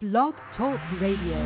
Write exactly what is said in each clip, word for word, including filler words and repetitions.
Blog Talk Radio.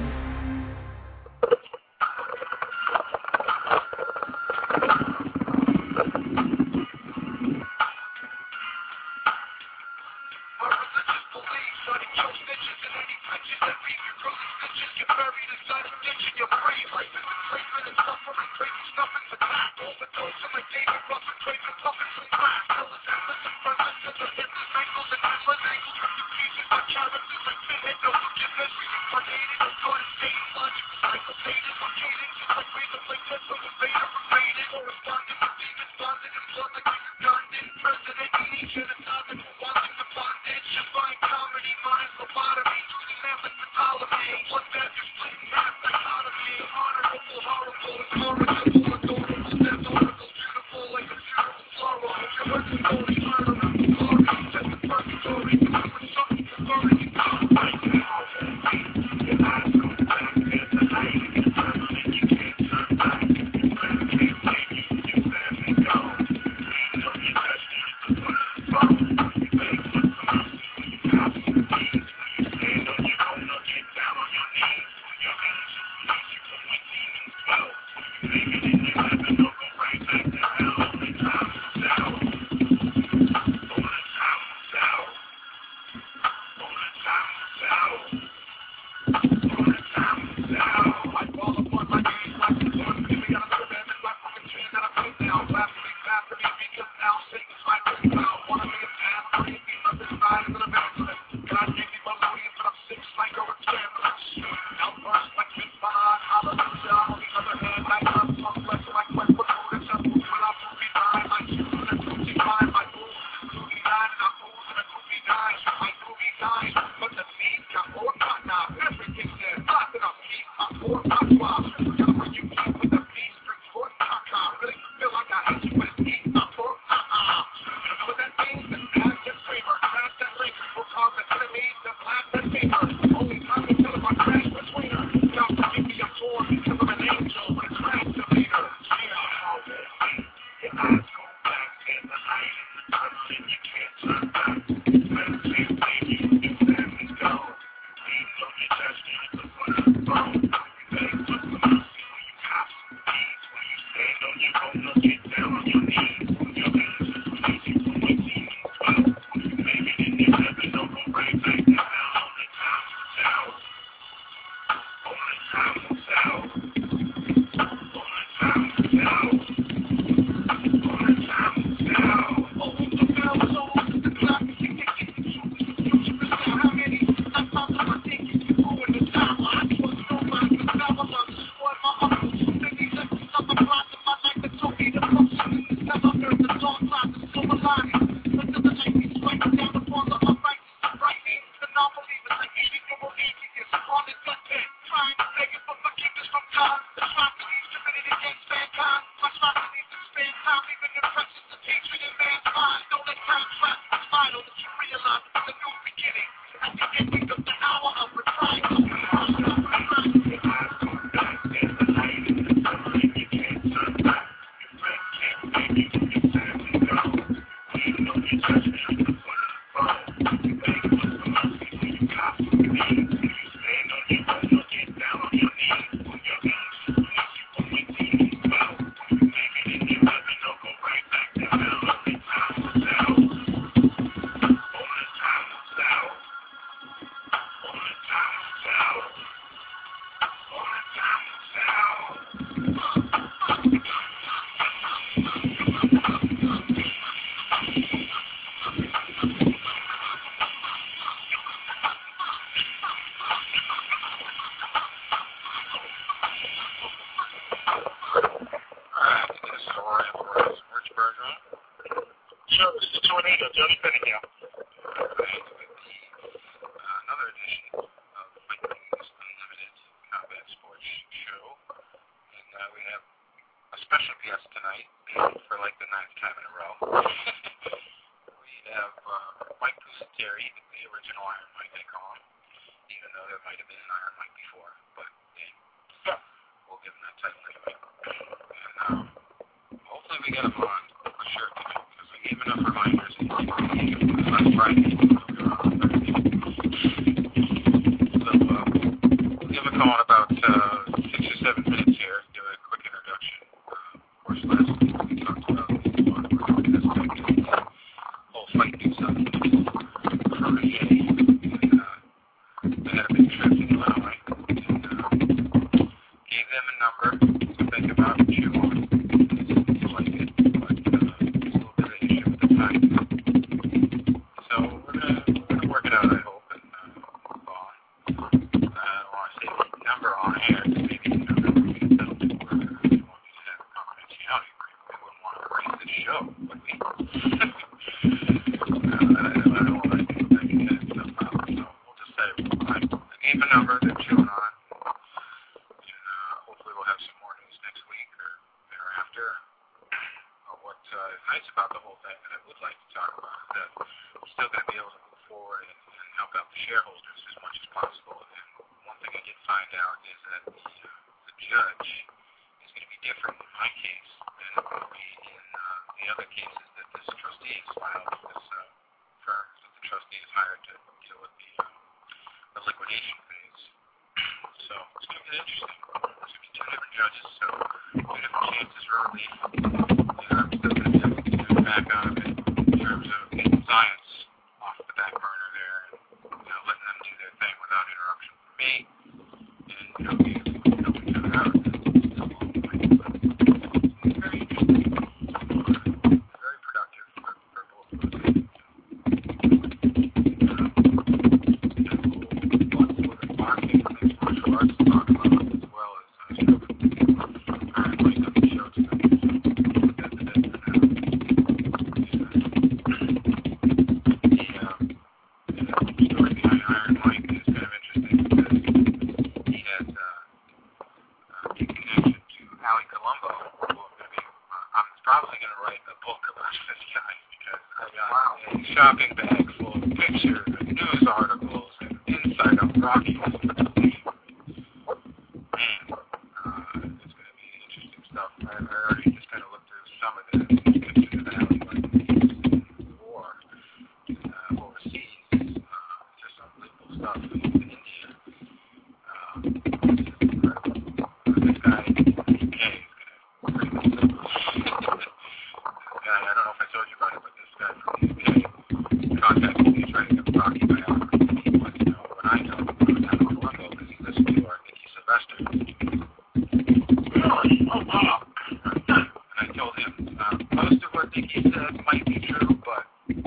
So, uh, calling about uh, six or seven minutes here. Do a quick introduction. Uh, of course, last week we talked about the whole fight news up for a day. And uh, they had a big trip in Illinois. And uh, gave them a number to think about and chew on. It's like it, but uh, it's a little bit of an issue with the time. So we're gonna we're gonna work it out, I hope, and uh, move on. Uh, I don't want to say the number on air, because maybe the number would be settled to where we want to have a confidentiality agreement. We wouldn't want to erase the show, would we? uh, I, I don't want to do that kind of stuff out, so we'll just say I, I gave a number they're chewing on, and uh, hopefully we'll have some more news next week or thereafter. Uh, what uh, is nice about the whole thing that I would like to talk about is that we're still going to be able to move forward and, and help out the shareholders as much as possible. And one thing I did find out is that the, uh, the judge is going to be different in my case than it will be in uh, the other cases that this trustee has filed with this uh, firm that the trustee is hired to deal with the, uh, the liquidation phase. So it's going to get interesting. There's going to be two different judges, so two different chances for relief. And I'm still going to be able to back out of it in terms of getting science off the back burner there and, you know, letting them do their thing without interruption from me. And, you know, we help each other out. It's still a long way, but it's very interesting. Very productive for, for both of us. Boxing and mixed martial arts to talk about, as well as uh, stroking. Iron Mike on the show tonight. So that's it for now. The, um, the story behind Iron Mike is kind of interesting because he has uh, uh, a connection to Ali Colombo, who I'm going to be, uh, I'm probably going to write a book about this guy because I got a shopping bag full of pictures and news articles and insight on Rocky. Man, uh, it's going to be interesting stuff. I, I already just kind of looked through some of the pictures of Ali like in the war uh, overseas. Uh, just unbelievable stuff in India. Um, this is incredible. Uh, this guy in the U K is going to bring this up. This guy, I don't know if I told you about it, but this guy from the U K contacted me trying to get Rocky biography. He wants to know what I know about Ali Colombo because he listened to our Nicky Sylvester. Really? Oh, wow. And I told him uh, most of what Nicky said might be true, but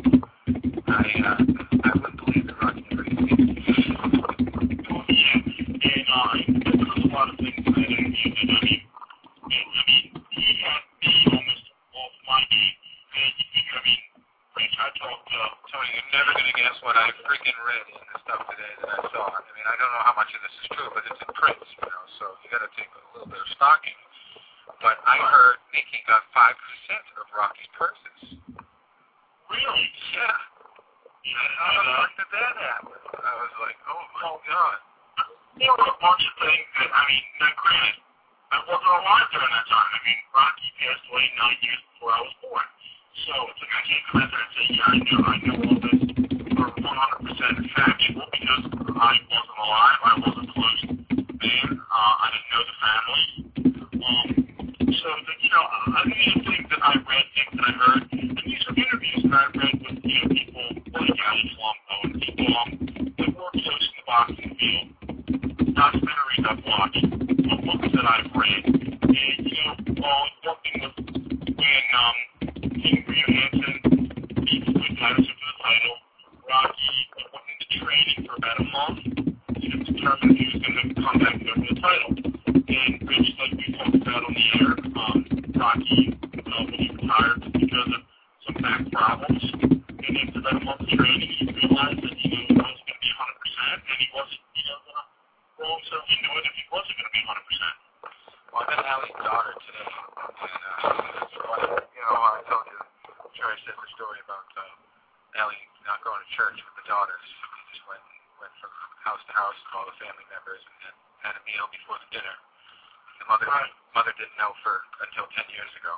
I uh, I wouldn't believe that Rocky never did. Well, yeah, and uh, there was a lot of things in that interview that, I mean, and, I mean, he had me almost off my game, and, I mean, Rich, I talked to, Tony, you're never going to guess what I freaking read in the stuff today that I saw. I mean, I don't know how much of this is true, but it's in print, you know, so you got to take a little bit of stocking. But I heard Nicky got five percent of Rocky's purses. really? Yeah. Yeah, How the uh, fuck did that happen? I was like, oh my god. there were a bunch of things that, I mean, now granted, I wasn't alive during that time. I mean, Rocky passed away nine years before I was born. So it's like I can't come out there and say, yeah, I know, I know all this for one hundred percent factual because I wasn't alive. I wasn't close then. Uh, I didn't know the family. Um, so, that, you know, I mean, the things that I read, things that I heard, and these are interviews that I read with, you know, people like Ali Colombo and people um, that work close in the boxing field, documentaries I've watched, uh, books that I've read, and, you know, while working with when um, King Rio Hansen beat Floyd Patterson for the title, Rocky went into training for about a month to determine who was going to come back over the title. And Rich, like we talked about on the air, um, Rocky, uh, when he retired because of some back problems, and after about a month of training, he realized that, you know, he wasn't going to be one hundred percent, and he wasn't, you know, going to roll himself into it if he wasn't going to be one hundred percent. Well, I met Ali's daughter today, and uh, it's funny, you know, I told you, I'm sure I said the story about uh, Ali not going to church with the daughters. He just went went from house to house with all the family members and had, had a meal before the dinner. The mother right. mother didn't know for until ten years ago.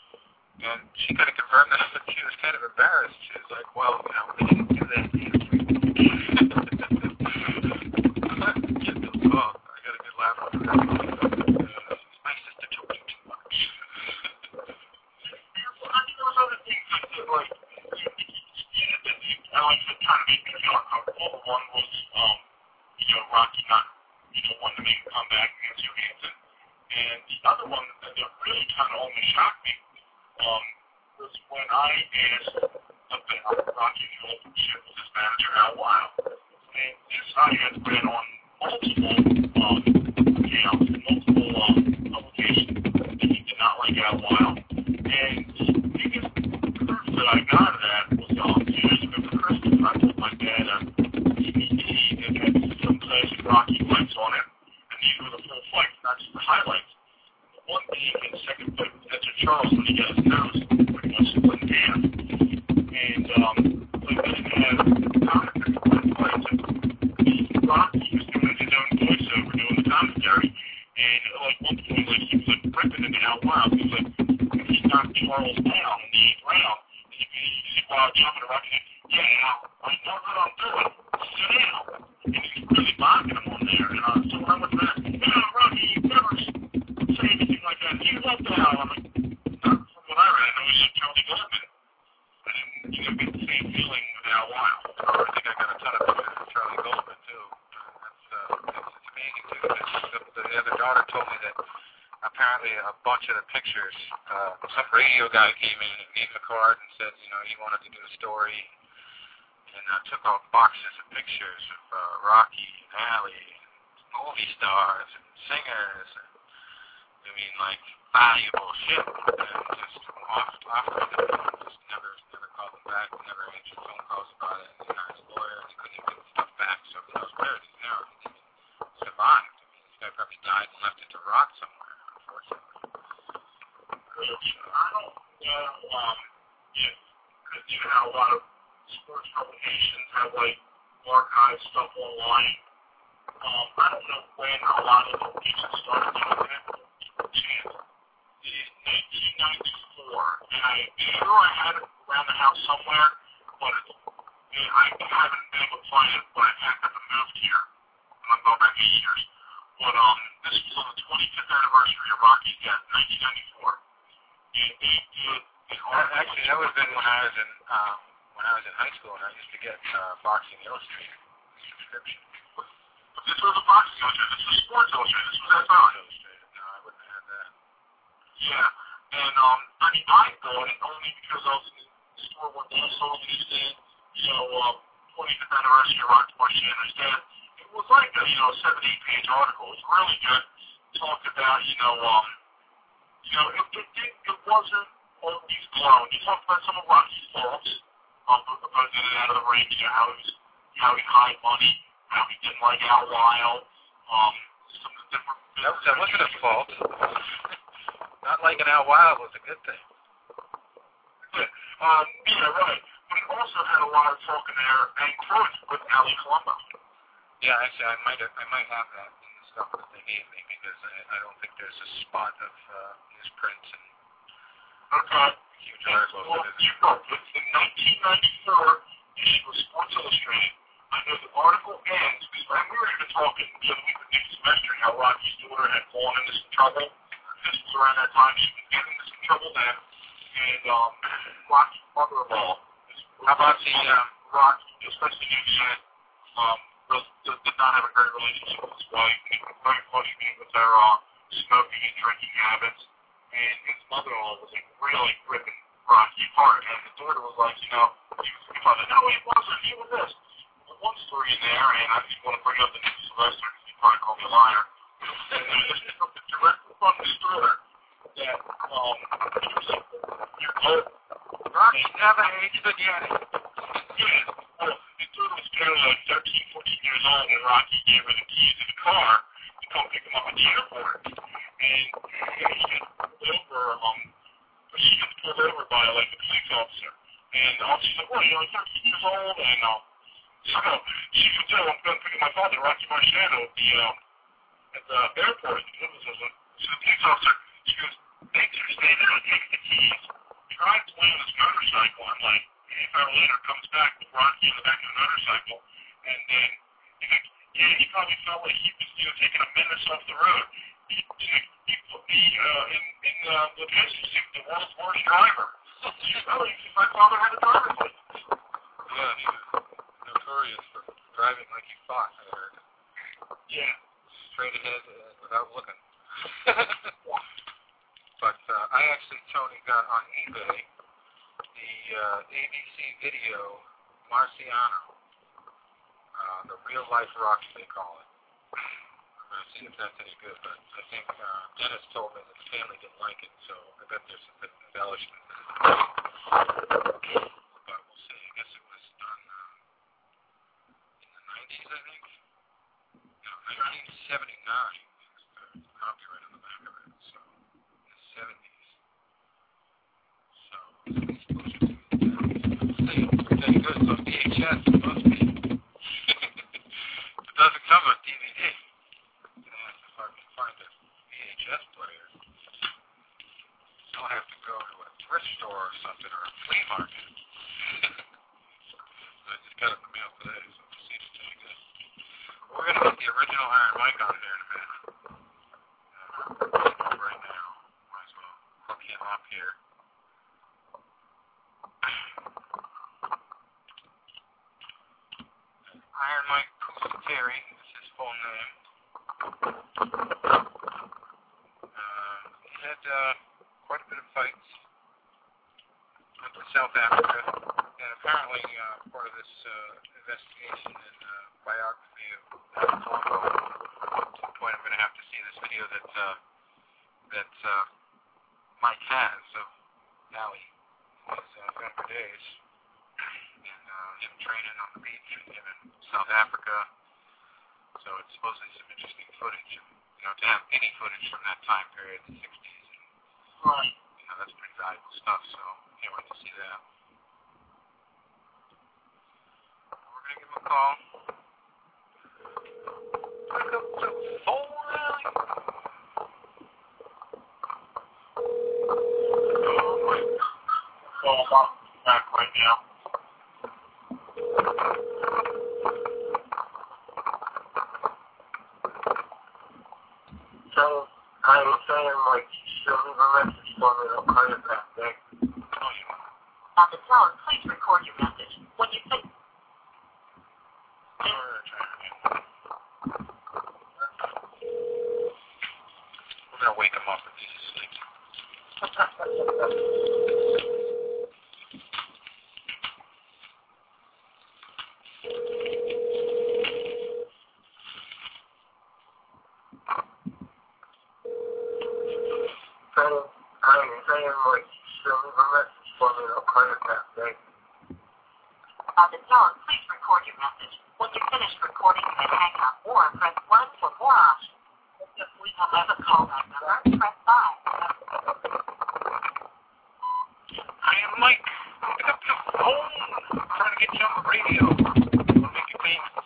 And she kind of confirmed that, but she was kind of embarrassed. She was like, well, you know, we didn't do that. Get the fuck. I gotta go Rocky not, you know, wanting to make a comeback against Johansson. And the other one that really kind of almost shocked me um, was when I asked about Rocky's relationship with his manager, Al Weil. And this I had read on multiple um, accounts and multiple um, publications that he did not like Al Weil. And the biggest proof that I got of that was um, two years ago for Christmas, I told my dad a D V D that had some classic Rocky fights on it. And these were the full fights, not just the highlights. The one being in the second fight with Edgar Charles when he got his nose pretty much split in half. And um, so then they had commentary for the fights. And Rocky was doing his own voiceover, doing the commentary. And at like one point, like he was like ripping into Al Wild. He was like, he knocked Charles down in the eighth round. And you could see Wild jumping around and yeah, Al, I know what I'm doing. Sit down. And he's really mocking him on there. And uh, so when I went to that, yeah, Rocky, you never say anything like that. He loved Al. I'm like, not from what I read. I know he's like Charlie Goldman. I didn't, you know, get the same feeling with Al Wild. Oh, I think I got a ton of pictures of Charlie Goldman, too. That's, uh, it's, it's amazing, too. The, the, the other daughter told me that apparently a bunch of the pictures, uh, some radio guy came in and gave him a card and said, you know, he wanted to do a story, and uh, took off boxes of pictures of uh, Rocky and Allie and movie stars and singers and, I mean, like, valuable shit. And just off, off with it. Just never, never called him back, never answered phone calls about it. And he hired a lawyer, and he couldn't even get the stuff back, so who knows where it is now. He didn't even survive. I mean, this guy probably died and left it to rot somewhere, unfortunately. Which I don't know um, if, because you know how a lot of sports publications have like archived stuff online. Um, I don't know when a lot of publications started doing that. And in nineteen ninety-four, and I sure I had it around the house somewhere, but it, and I haven't been able to find it, but I haven't moved here. I'm going back eight years. But um, this was on the twenty-fifth anniversary of Rocky's death, nineteen ninety-four. And they did an article. Actually, that would have been when I was in um, when I was in high school, and I used to get uh, Boxing Illustrated subscription. But this was a Boxing Illustrated. This was Sports Illustrated. This was that time. Illustrated. No, I wouldn't have had that. Yeah. And um, I mean, I bought it only because I was in the store one day, so these days, you know, uh, twenty-fifth anniversary of Rocky Marciano's death. It was like a, you know, seven, eight page article. It was really good. Talked about, you know, um, you know, it, it, it, it wasn't always glowing. He talked about some of Rocky's faults, um, both in and out of the ring, you know, how he was, how he hid money, how he didn't like Al Weil, um, some of the different. That, that wasn't a fault. Not liking Al Weil was a good thing. Yeah, um, yeah, right. But he also had a lot of talk in there and quotes with Ali Colombo. Yeah, actually, I might have, I might have that in the stuff that they gave me because I, I don't think there's a spot of uh, newsprints and okay. huge articles. Well, you wrote it's the nineteen ninety-four issue of Sports Illustrated. I know the article ends because when we were even talking the other week with Nick Semester how Rocky's daughter had fallen into some trouble. This was around that time she was getting into some trouble then, and um, Rocky's mother-in-law. How about the um, Rocky, especially knew that um. Was, did not have a great relationship with his wife, and he was very frustrated with her uh, smoking and drinking habits. And his mother-in-law was like really ripping Rocky apart. And the daughter was like, you know, he was like, father, no, he wasn't. He was this. There's one story in there, and I just want to bring up the Nick Sylvester because he probably called me a liar. And uh, this is from the direct from his daughter that um, he was like, you're good. Rocky never ate spaghetti. Yeah. Well, his daughter was barely like thirteen, fourteen years old when Rocky gave her the keys to the car to come pick him up at the airport. And you know, she got pulled over, um, she got pulled over by like a police officer. And um, she's like, well, you're like thirteen years old, and um, so she could tell I'm going to pick up my father, Rocky Marciano, at the, um, at the airport. So the police officer, she goes, thanks for staying there and taking the keys. Drives away on his motorcycle. I'm like, half hour later comes back with Rocky on the back of the motorcycle, and then he's like, yeah, he probably felt like he was, you know, taking a menace off the road. He, he, he put me uh, in, in uh, the passenger seat, the world's worst driver. She's oh, he said, my father had a driver's license. Yeah, he was notorious for driving like he fought, I heard. Yeah. Straight ahead uh, without looking. But uh, I actually, Tony, got on eBay the uh, A B C video Marciano, uh, the real life Rocky they call it. I'm going to see if that's any good, but I think uh, Dennis told me that the family didn't like it, so I bet there's some bit of embellishment. But we'll see. I guess it was done uh, in the nineties, I think. No, nineteen seventy-nine is the copyright on the back of it, so in the seventies. So it's supposed to be sales are pretty good, so V H S is supposed to be. It doesn't come on D V D. I'm going to ask if I can find a V H S player. I'll have to go to a thrift store or something, or a flea market. I just got it in the mail today, so we'll see if it's any good. We're going to get the original Iron Mike on here in a minute. Uh, right now. Might as well hook him up here. Iron Mike Pusateri is his full name. Uh, he had uh, quite a bit of fights. Went to South Africa, and apparently uh, part of this uh, investigation and uh, biography of Colombo. At some point, I'm going to have to see this video that uh, that uh, Mike has of Ali in his uh, younger days, and uh, him training on the beach, and him in South Africa. So it's supposedly some interesting footage, and you know, to have any footage from that time period, the sixties, and, Right. you know, that's pretty valuable stuff. So can't wait to see that. We're gonna give him a call. Pick up the phone, Ali. Oh, my. So I'm back right now. So I was saying, like, she'll leave a message for me. I'll call you back, Nick. Oh, yeah. On the tone, please record your message. When you think We're gonna try it again. We're gonna wake him up if he's asleep. So I was saying, like, she'll leave a message for me. I'll call you back, Nick. on the tone, please record your message. When you finish recording, you can hang up or press one for more options. If we have a callback number, press five. Hi, I'm Mike. Pick up the phone. I'm trying to get you on the radio. I want to make you famous.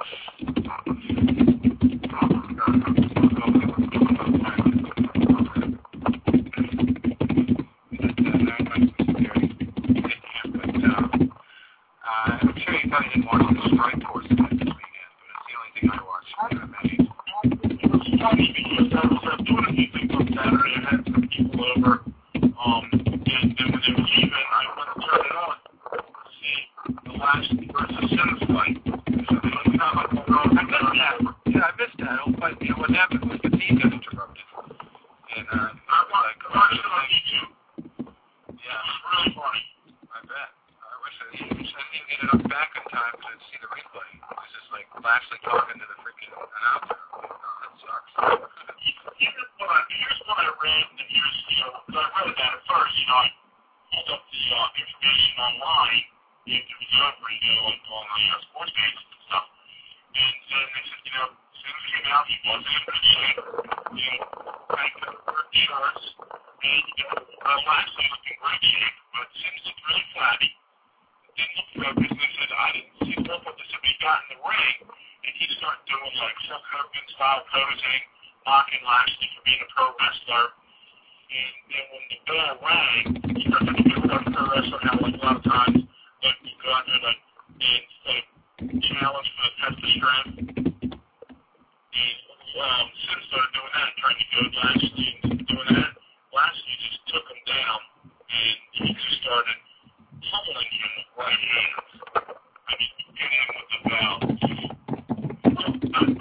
I'm sure you probably didn't watch the strike course this weekend, but it's the only thing I watched. Uh, Maddie. It was funny because I was uh, doing a few things on Saturday. I had some people over, um, and, and when they were leaving, I went to turn it on. See, the last versus Sims fight. So the only time I go wrong, I missed that. Yeah, I missed that. I'll fight, you know, what happened was the feed got interrupted. And, uh, I watched, I watched it on YouTube. yeah, It was really funny. I bet. I wish I, I didn't even get it up back in time to see the replay. It was just like Lashley talking to the freaking announcer. Oh, that sucks. Here's what I, here's what I read, and here's, you know, because I read that at first, you know, I pulled up the uh, information online, the interview over, you know, like on the uh, sports pages and stuff, and then they said, you know, as soon as he came out, he wasn't in good shape, you know, kind of couldn't wear shorts, and, you know, uh, Lashley looked in great shape, but Sims looked really flabby. Didn't look focused, and they said, I didn't see what this if he got in the ring, and he started doing like Hulk Hogan style posing, mocking Lashley for being a pro wrestler. And then when the bell rang, he started to do what pro wrestler how like a lot of times, like you go out there like and like challenge for the test of strength. And um, Sim started doing that, trying to go to Lashley and doing that. Lashley just took him down, and he just started pummeling him with right hands. I mean, hit him with the bell. So I read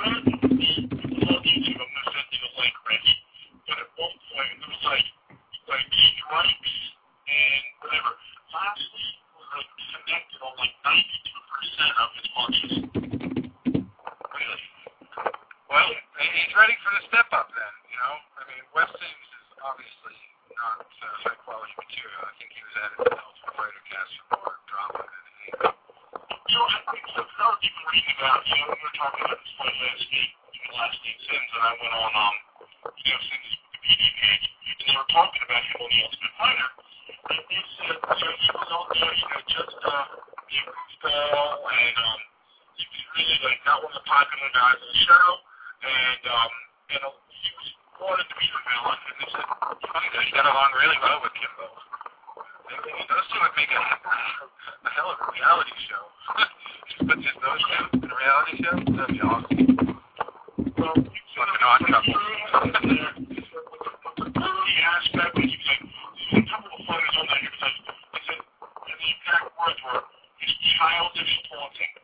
the love YouTube. I'm gonna send you the link, Rich. But at one point it was like like strikes and whatever. Last week was like connected on like ninety-two percent of his punches. Really? Well, he's ready for the step up then. You know, I mean, Wes Sims is obviously not uh, high quality material. I think he was added to the Ultimate Fighter cast for more drama than anything. You know, I think something I was even reading about, you know, we were talking about this fight last week, even last week, Sims, and I went on, um, you know, Sims' Wikipedia page, and they were talking about him on the Ultimate Fighter, and they said, you know, he was on there, you know, just, uh, be a goofball, and, um, he was really, like, not one of the popular guys on the show, and, um, you know, he was wanted to be the villain, and they said, funny that he got along really well with Kimbo. Those two would make a, a hell of a reality show. But just those two in a reality show? That'd be awesome. well, Like an odd couple. the aspect that you said, there's a couple of fighters on there, he was like, I said, and the exact words were, he's childish taunting.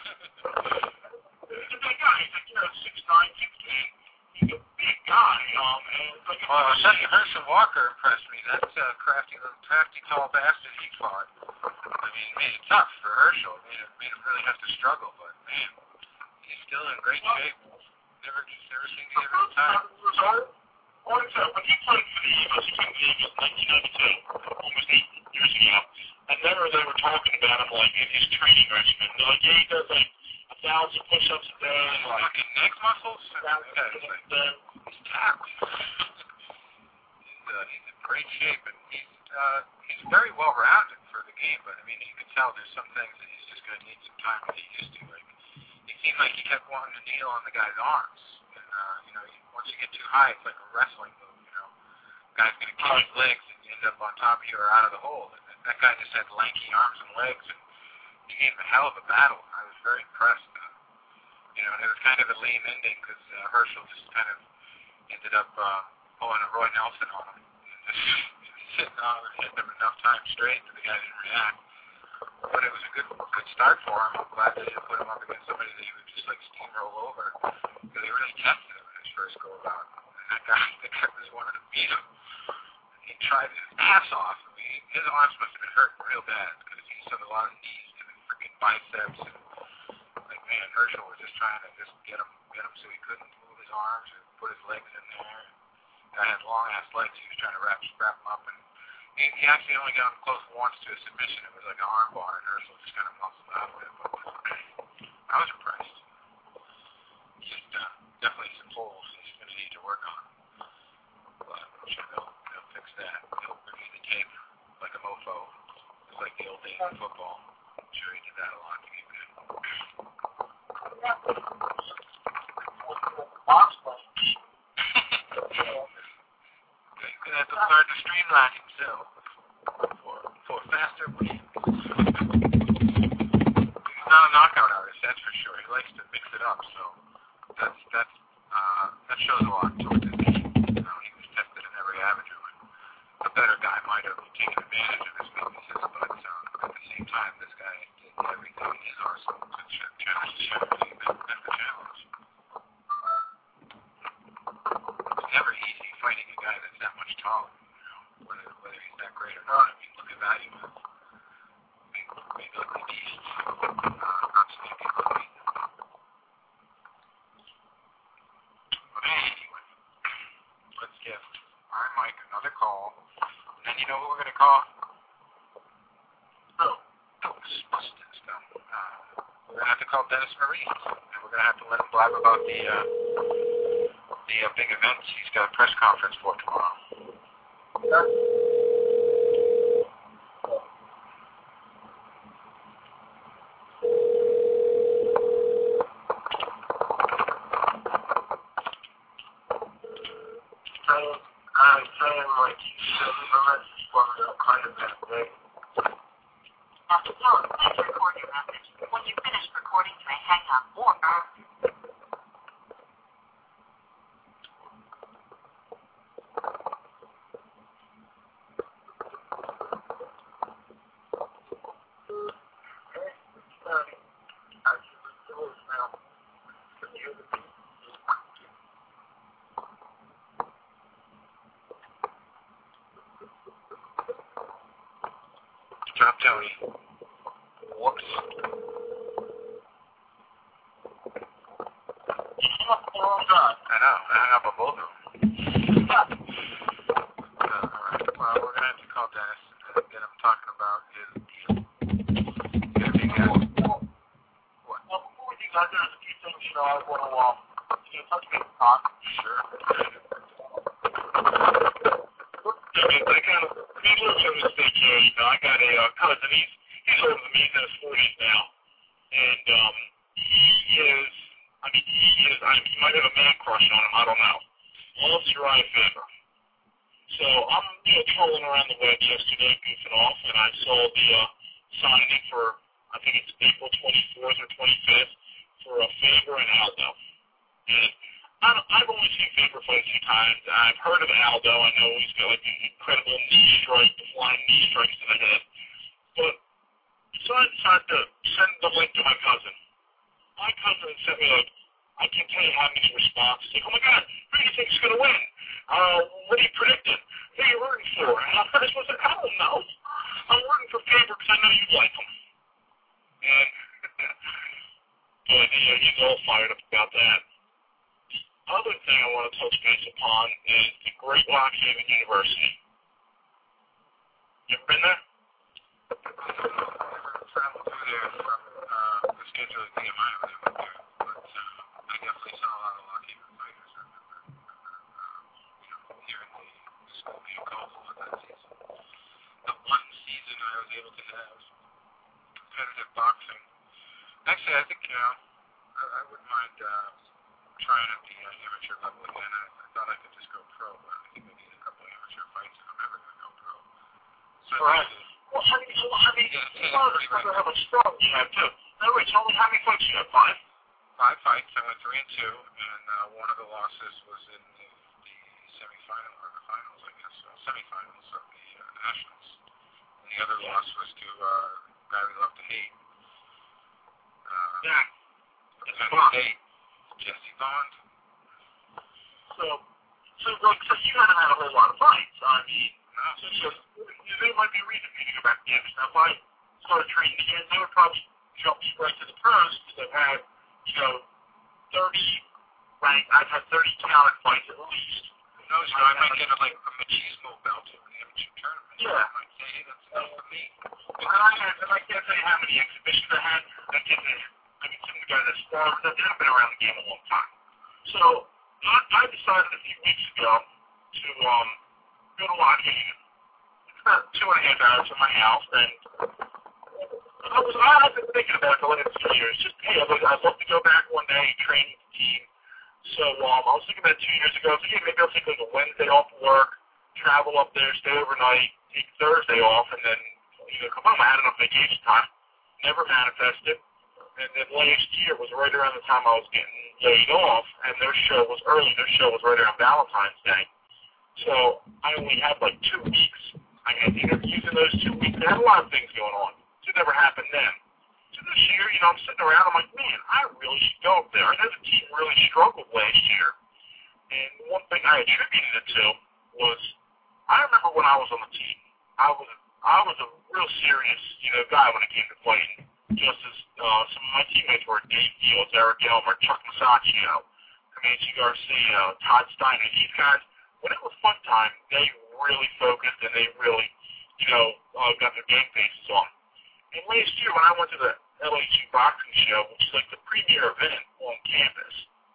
He's a big guy, he's like, you know, six nine, six ten. He's a big guy, um, and it's like, Well, I'll tell you, Herschel Walker impressed me. That uh, crafty little, crafty tall bastard he fought. I mean, it made it tough for Herschel. It made, it made him really have to struggle, but man, he's still in great shape. Never, never seemed to give him time. When he played for the Eagles, he played for the Eagles in nineteen ninety-two, almost eight years ago, and then they were talking about him, like, in his training regimen. They're like, yeah, he does, like, a thousand push-ups a day, and, like, Fucking neck muscles? That guy's like, he's tapped. he's, uh, he's in great shape, and he's, uh, he's very well-rounded for the game, but, I mean, you can tell there's some things that he's just going to need some time to get used to. Like, it seemed like he kept wanting to kneel on the guy's arms, and, uh, you know, once you get too high, it's like a wrestling move, you know. The guy's going to kick his legs, and you end up on top of you or out of the hole, and that guy just had lanky arms and legs, and he gave him a hell of a battle. I was very impressed. Uh, you know, and it was kind of a lame ending because uh, Herschel just kind of ended up uh, pulling a Roy Nelson on him. And just sitting on him and hitting him enough time straight that the guy didn't react. But it was a good good start for him. I'm glad they didn't put him up against somebody that he would just like steamroll over. Because they really tested him in his first go about. And that guy, that guy was wanting to beat him. He tried his ass off. I mean, his arms must have been hurting real bad because he took a lot of knees to the freaking biceps. And, like, man, Herschel was just trying to just get him, get him so he couldn't move his arms and put his legs in there. The guy had long ass legs. He was trying to wrap, wrap him up. And he, he actually only got him close once to a submission. It was like an arm bar, and Herschel just kind of muscled out of it. But I was impressed. Just uh, definitely some holes he's going to need to work on. But I'm sure they'll, they'll fix that. They'll review the tape like a mofo. It's like the old days of football. I'm sure he did that a lot to get good. He's going to have to learn to streamline himself for, for faster wins. He's not a knockout artist, that's for sure. He likes to mix it up, so that's that's uh, that shows a lot towards his game. You know, he was tested in every avenue, and a better guy might have taken advantage of his weaknesses, but um, at the same time, this guy did everything in his arsenal to ch- challenge everything that met the challenge. It's never easy fighting a guy that's that much taller, you know, whether, whether he's that great or not. I mean, look at value. Big, big ugly beast. Uh, not so many people that beat them. But anyway, let's give Iron Mike another call. And then you know who we're going to call? Oh, Ghostbusters stuff. Uh, we're going to have to call Dennis Marines. And we're going to have to let him blab about the, uh, the uh, big events he's got a press conference for tomorrow. Yeah. I'm saying, like, you said, the message was kind of that big. At the tone, please record your message. When you finish recording, you may hang up or... Drop Tony. Whoops. I know. I hung up on both of them. uh, all right. Well, we're going to have to call Dennis and get him talking about his deal. Gonna be good. What? Well, before we do that, there's a few things, you know, I want to, um, you know, touch base on. Sure. I mean, I kind of, he lives in the state here, you know, I got a uh, cousin, he's, he's older than me, he's in his forties now, and, um, he is, I mean, he is, I mean, he might have a man crush on him, I don't know. Loves Uriah Faber. So I'm, you know, trolling around the web yesterday, goofing off, and I saw the, uh, signing for, I think it's April twenty-fourth or twenty-fifth, for a Faber and Aldo. And I don't, I've only seen Faber fight a few times. I've heard of Aldo. I know he's got like an incredible knee strike, flying knee strikes to the head. But so I decided to send the link to my cousin. My cousin sent me like, I can't tell you how many responses. Like, oh my God, who do you think is going to win? Uh, what are you predicting? Who are you rooting for? And I was like, I don't know. I'm rooting for Faber because I know you like him. And but yeah, he's all fired up about that. The other thing I want to touch base upon is the Great Lock Haven University. You ever been there? Never traveled through there from uh, the schedule of D M I when I went there, but uh, I definitely saw a lot of Lock Haven fighters. I remember, uh, you know, hearing the, the school being called on that season. The one season I was able to have competitive boxing. Actually, I think, you know, I, I wouldn't mind uh, trying at the uh, amateur level again. I, I thought I could just go pro, but I think I need a couple of amateur fights if I'm ever going to go pro. So Right. Well, I mean, well, I mean, Yeah, you want to discover how much strong you have, too. No, wait, tell me how many fights you have, five? five fights. I went three and two, and uh, one of the losses was in the, the semifinal or the finals, I guess, uh, semifinals of the uh, nationals. And the other loss was to uh, a guy we love to hate. Uh, Yeah. From Penn State, Jesse Bond. So, so, like, so you haven't had a whole lot of fights. I mean, No, so, so there might be a reason for you to go back to games. Now, if I started training again, they would probably jump me right to the pros because I've had, you know, thirty rank. I've had thirty counted fights at least. who knows? You know, I might get a, like a machismo belt in the amateur tournament. Yeah. I might say, hey, that's enough for me. And I, and I can't tell you how many exhibitions I had. I can't tell you. I mean, some of the guys that sparred with them, they haven't been around the game a long time. So I, I decided a few weeks ago to um, go to Lock Haven. It's about two and a half hours from my house, and I was I've been thinking about it for like a few years. Just hey, I'd I'd love to go back one day and train with the team. So um, I was thinking about it two years ago. So yeah, maybe I'll take like a Wednesday off work, travel up there, stay overnight, take Thursday off, and then you know come home. I had enough vacation time. Never manifested. And then last year was right around the time I was getting laid off, and their show was early. Their show was right around Valentine's Day. So I only had like two weeks. I had interviews in those two weeks. There had a lot of things going on. It never happened then. So this year, you know, I'm sitting around. I'm like, man, I really should go up there. I know the team really struggled last year. And one thing I attributed it to was I remember when I was on the team, I was I was a real serious, you know, guy when it came to fighting. Just as uh, some of my teammates were Dave Fields, Eric Elmer, Chuck Masaccio, Comanche Garcia, Todd Steiner. These guys, when it was fun time, they really focused and they really, you know, uh, got their game faces on. And last year when I went to the L A G boxing show, which is like the premier event on campus,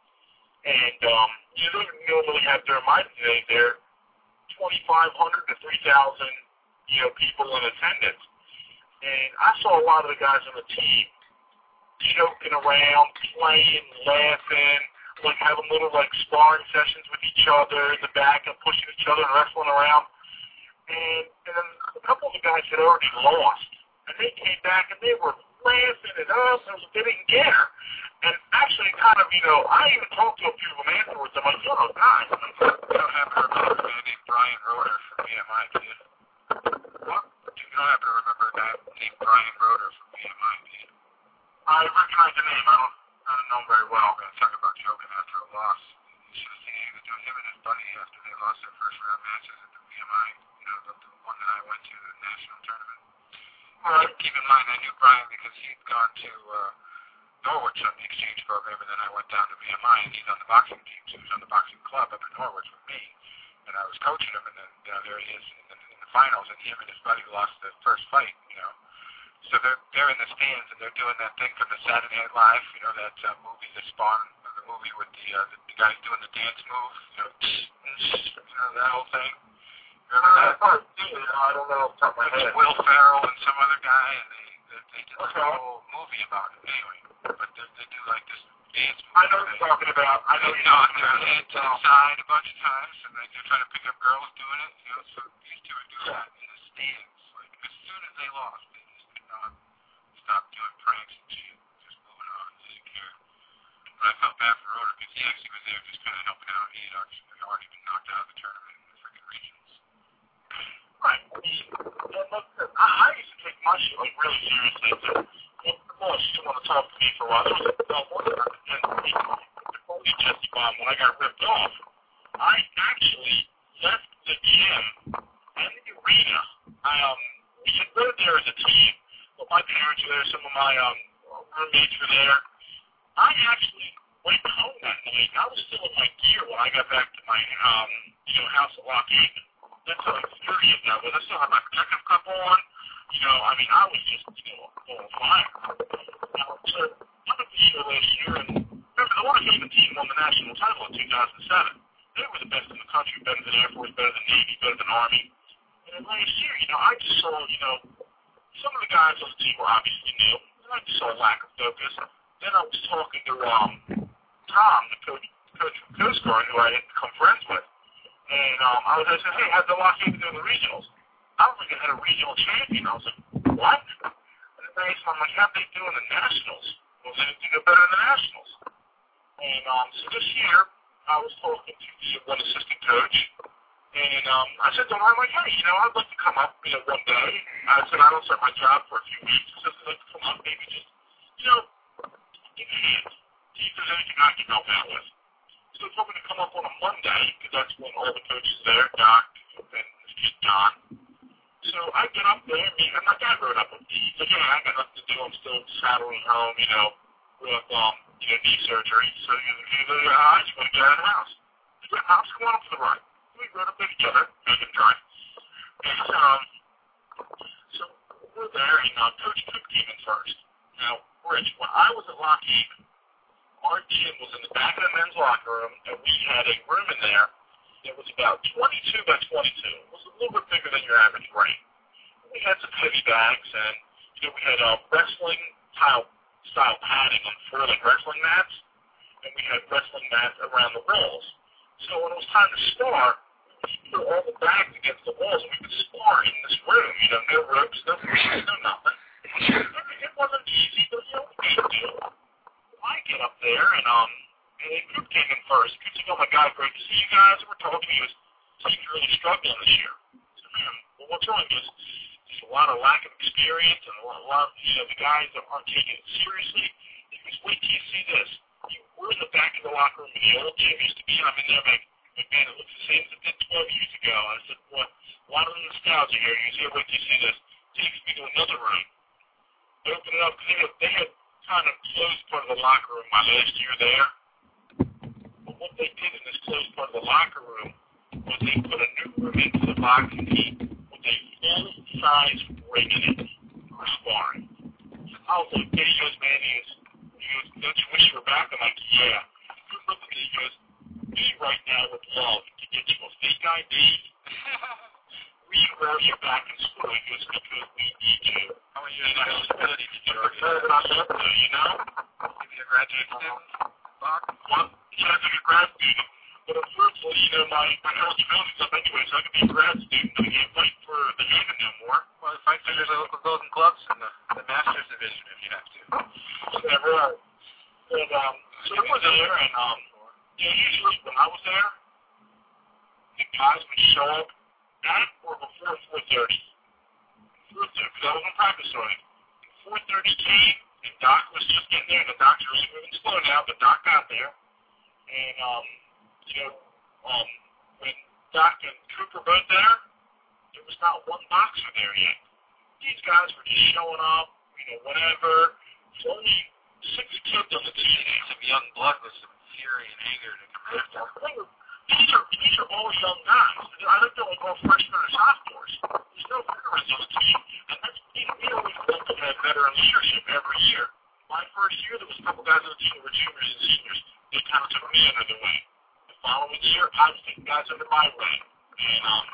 and um, you don't normally have during my day there twenty-five hundred to three thousand, you know, people in attendance. And I saw a lot of the guys on the team joking around, playing, laughing, like having little like sparring sessions with each other in the back and pushing each other and wrestling around. And, and then a couple of the guys had already lost. And they came back and they were laughing it up and they didn't care. And actually kind of, you know, I even talked to a few of them afterwards. I'm like, you know, guys. You don't happen to remember a guy named Brian Roeder from B M I, do you? What? You don't happen to remember a guy named Brian Roeder from B M I, do you? I recognize the name. I don't, I don't know him very well. I'm going to talk about joking after a loss. You should have seen him, him and his buddy after they lost their first round matches at the B M I, you know, the, the one that I went to, the national tournament. Well, keep in mind, I knew Brian because he'd gone to uh, Norwich on the exchange program, and then I went down to B M I, and he's on the boxing team, so he was on the boxing club up in Norwich with me, and I was coaching him, and then uh, there he is in the, in the finals, and him and his buddy lost the first fight, you know. So they're they're in the stands, and they're doing that thing from the Saturday Night Live, you know, that uh, movie, the Spawn, the movie with the, uh, the the guys doing the dance move, you know, you know that whole thing. Remember that? Uh, I don't know off the top of my It's head. Will Ferrell and some other guy, and they they, they did this whole movie about it. Anyway, but they, they do like this dance movie. I know what you're talking about. I know They you're knock talking their about. head to the side a bunch of times, and they, they're trying to pick up girls doing it. You know, so these two are doing that in the stands. Like as soon as they lost, they just could not stop doing pranks and shit. Just moving on. They didn't care. But I felt bad for Roder because he actually was there just kind of helping out. He had already, already been knocked out of the tournament in the freaking regionals. Right. I mean, I, I used to take my shit like really seriously. So, well, the boss used to want to talk to me for a while. There was a uh, one time the Jesse bomb when I got ripped off. I actually left the gym and the arena. I um we had rode there as a team, but my parents were there. Some of my um roommates were there. I actually went home that night. I was still in my gear when I got back to my um you know house at Lock Haven. That's how furious I was. I still had my protective cup on. You know, I mean, I was just, you know, on fire. Now, so, I'm at the show last year, and remember, the Lock Haven team won the national title in two thousand seven. They were the best in the country, better than Air Force, better than Navy, better than Army. And then last year, you know, I just saw, you know, some of the guys on the team were obviously new, and I just saw a lack of focus. Then I was talking to um, Tom, the coach, coach from Coast Guard, who I had become friends with. And um, I was asking, hey, how'd the Lock Haven do in the regionals? I don't think I had a regional champion. I was like, what? And then they asked me, I'm like, how'd they do in the nationals? Well, they didn't do better in the nationals. And um, so this year, I was talking to the one assistant coach, and um, I said to him, I'm like, hey, you know, I'd like to come up, you know, one day. I said, I don't start my job for a few weeks. I said, I'd like to come up, maybe just, you know, give me a hand. See if there's anything I can help out with. So I was hoping to come up on a Monday, because that's when all the coaches there, Doc, and just John. So I get up there, and I'm like, I rode up with me. He's like, yeah, I got nothing to do. I'm still traveling home, you know, with, um, you know, knee surgery. So he's like, I just want to get out of the house. He's like, I'm just going up to the right. We rode up there together, make him drive. And, um, so we're there, and uh, Coach Cook came in first. Now, Rich, when I was at Lock Haven, our gym was in the back of the men's locker room, and we had a room in there that was about twenty-two by twenty-two. It was a little bit bigger than your average ring. We had some heavy bags, and you know, we had uh, wrestling style, style padding on four like wrestling mats, and we had wrestling mats around the walls. So when it was time to spar, we put all the bags against the walls, and we could spar in this room. You know, no ropes, no freezes, no nothing. It, it wasn't easy, but you know, we made it do. I get up there, and um, and Coop came in first. Coop said, oh my God, great to see you guys. And we're talking. He was, team's really struggling this year. I said, man, well, what's wrong? He goes, there's a lot of lack of experience, and a lot, a lot of, you know, the guys that aren't taking it seriously. He goes, wait till you see this. We're in the back of the locker room where the old gym used to be. I'm in there, like, like, man, it looks the same as it did twelve years ago. I said, well, a lot of nostalgia here. He goes, yeah, wait till you see this. Takes me to another room. They opened it up, because they had, they had kind of closed part of the locker room my last year there. But what they did in this closed part of the locker room was they put a new room into the boxing team with a full-size ring in it for sparring. I was like, there he goes, man. He goes, he goes, don't you wish you were back? I'm like, yeah. He looked at me, he goes, me right now would love to get you a fake I D. Re-enroll you back in school. He goes, because we need you. How many years of eligibility did you already Fair enough, you know? Give you a graduate student? Box? One, yeah, like a grad student. But unfortunately, you know, my, my eligibility's up anyway, so I can be a grad student, but I can't fight for the Haven no more. Well, fight for your local Golden Clubs in the, the Masters division if you have to. So never are. And, um, so I was there, and, um, you know, usually when I was there, the guys would show up at or before four thirty. four thirty, because I was on practice already. four thirty came, and Doc was just getting there, and the Doc's really moving slow now, but Doc got there. And, um, you know, um, when Doc and Coop were both there, there was not one boxer there yet. these guys were just showing up, you know, whatever. There's only six kids on the team. Some young blood with some fury and anger to come after. These are, these are all young guys. I think they're like all freshmen or sophomores. There's no veterans on the team. And that's, you know, we always look to have veteran leadership every year. My first year, there was a couple guys on the team who were juniors and seniors. They kind of took me under the wing. The following year, I was taking guys under my wing. And, um,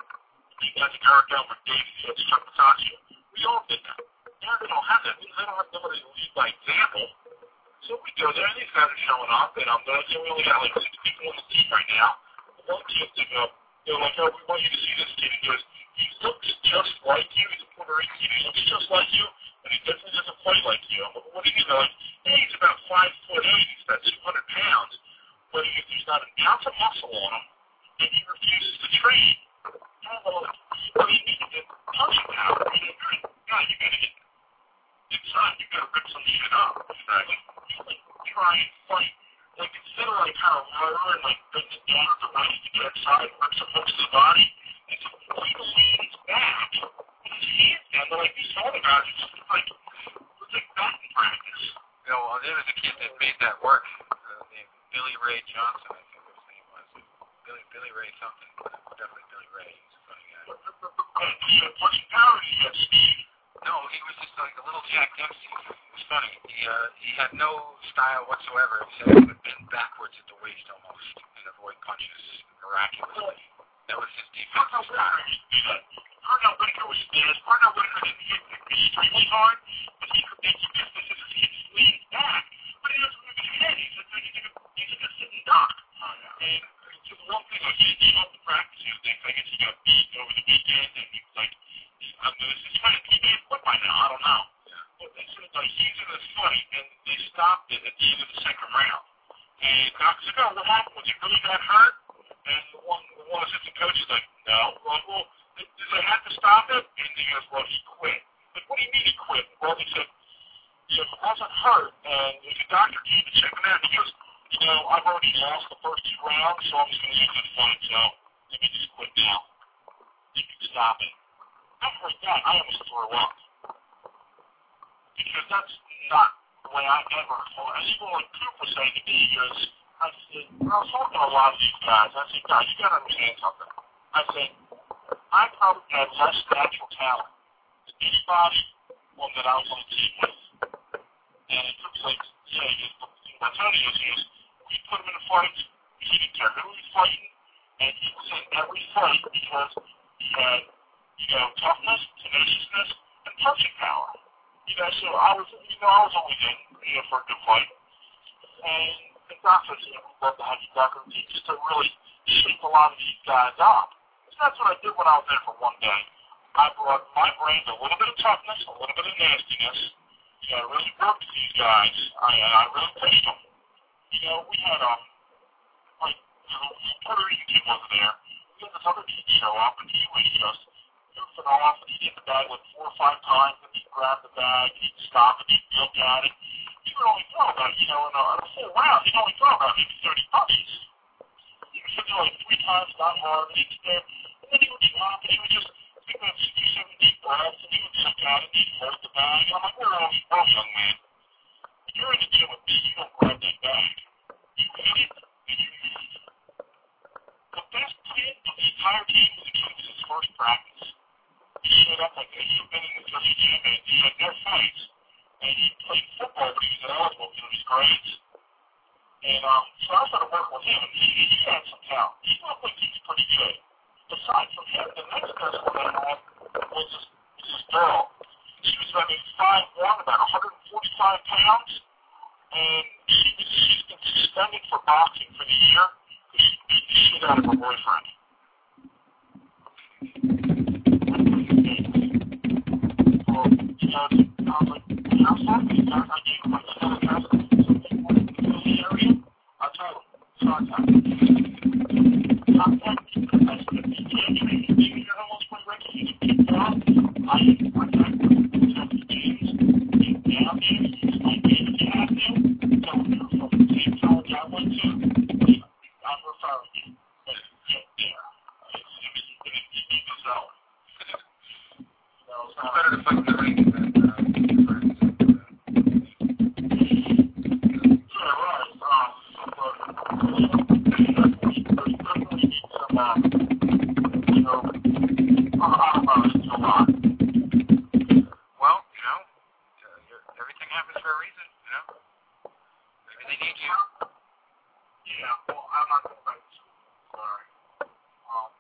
you guys like Eric Elmer, Dave Fields, Chuck Pataccio, we all did that. Now they don't have that. They don't have nobody to lead by example. So we go there, and these guys are showing up, and I'm um, we only got like six people on the team right now. The one kid, they go, they're like, oh, we want you to see this kid. He goes, he looks just like you. He's a Puerto Rican kid. He looks just like you, and he definitely doesn't play like you. I'm like, what do you mean? They're like, hey, he's about five foot eight. He's about two hundred pounds. But if there's not an ounce of muscle on him, and he refuses to train, I'm like, well, you need to get punching power. You know, you're a guy, you got to get inside. You got to rip some shit up. Right? Like, try and fight. Like, instead of, like, kind of lower and, like, bend it down at the waist to get outside and rip some hooks to the body, it's a point of leans back with his hands down. They're like, these other guys are just, like, it's like batting practice. You know, there was a kid that made that work, uh, named Billy Ray Johnson, I think his name was. Billy, Billy Ray something. Definitely Billy Ray. He's a funny guy. But he had punching power, he had speed. No, he was just like a little Jack Dempsey. It was funny. He uh, he had no style whatsoever. He said he would bend backwards at the waist almost and avoid punches miraculously. That was his defensive style. Pernell Whitaker was fast. Pernell Whitaker didn't hit extremely hard, but he could make you miss this as he leans back. But he doesn't move his head. He's like, he's like, a, he's like a sitting duck. And so the one thing, like, he gave up the practice. He was thinking, I guess he got beat over the weekend, and he was like, I'm doing this fight. He may have quit by now. I don't know. But they said, like, he's in this fight, and they stopped it at the end of the second round. And Doc said, oh, what happened? Was he really got hurt? And the one, the one assistant coach is like, no. We're like, well, did they have to stop it? And he goes, well, he quit. Like, what do you mean he quit? Well, they said, you know, he wasn't hurt. And the doctor came to check him out. He goes, you know, I've already lost the first two rounds, so I'm just going to lose this fight. So let me just quit now. You can stop it. I heard that. I almost threw up. Because that's not the way I ever thought. And even like Cooper saying to me, he goes, I said, I was talking to a lot of these guys. I said, guys, you got to understand something. I said, I probably had less natural talent than anybody one that I was on the team with. And it took like, yeah, just, my Tony is, he goes, we put him in a fight, he didn't care who he was fighting, and he was in every fight because he had, you know, toughness, tenaciousness, and punching power. You know, so I was, you know, I was always in, you know, for a good fight. And the doctor said, you know, we'd love to have you back on the team just to really shape a lot of these guys up. So that's what I did when I was there for one day. I brought my brain a little bit of toughness, a little bit of nastiness. You know, I really worked with these guys. I, I really pushed them. You know, we had, um, like, you know, the Puerto Rican kid wasn't there. We had this other kid show up, and he was just goofing off, and he'd hit the bag like four or five times, and he'd grab the bag, and he'd stop, and he'd look at it. He would only throw about, you know, in a, in a full round, he'd only throw about maybe thirty punches. He would hit like three times, not hard, and he'd stare, and then he would stop, and he would just take about six or seven deep breaths, and he would look at it, and he'd hold the bag, and I'm like, we're all, we're all young man. If you're in the gym with me, you don't grab that bag. You hit it, and you leave. The best kid of the entire team was the kid who was his first practice. He showed up like he'd been in the Philly gym, and he had no fights. And he played football, but he was ineligible because of his grades. And um, so I started working with him, and he, he had some talent. He looked like he was pretty good. Aside from him, the next best one I had was this, was this girl. She was about five one, about one hundred forty-five pounds, and she was, she's been suspended for boxing for the year because she beat the shit out of her boyfriend. Well, you know, I was like, how far is that? I gave him my email address. So if you want to go to the area, I told him, contact me. Contact me. I said, if you can't train, maybe you're almost my record, you can pick it up. I can contact me. Tell the games. Get down there. Use my name if you have to. Tell them you're from the same college I went to. I'm referring you. But get there. It's, it's, it's, it's, it's, it's, it's, it's, it's, it's, it's, luck in the ring and then uh, meet your friends. And, uh, Yeah, right. Um, but definitely need some, uh, you know, uh, a lot. well, you know, uh, you're, everything happens for a reason, you know? Maybe they need you. Yeah, well, I'm not going back to school. Sorry. Um,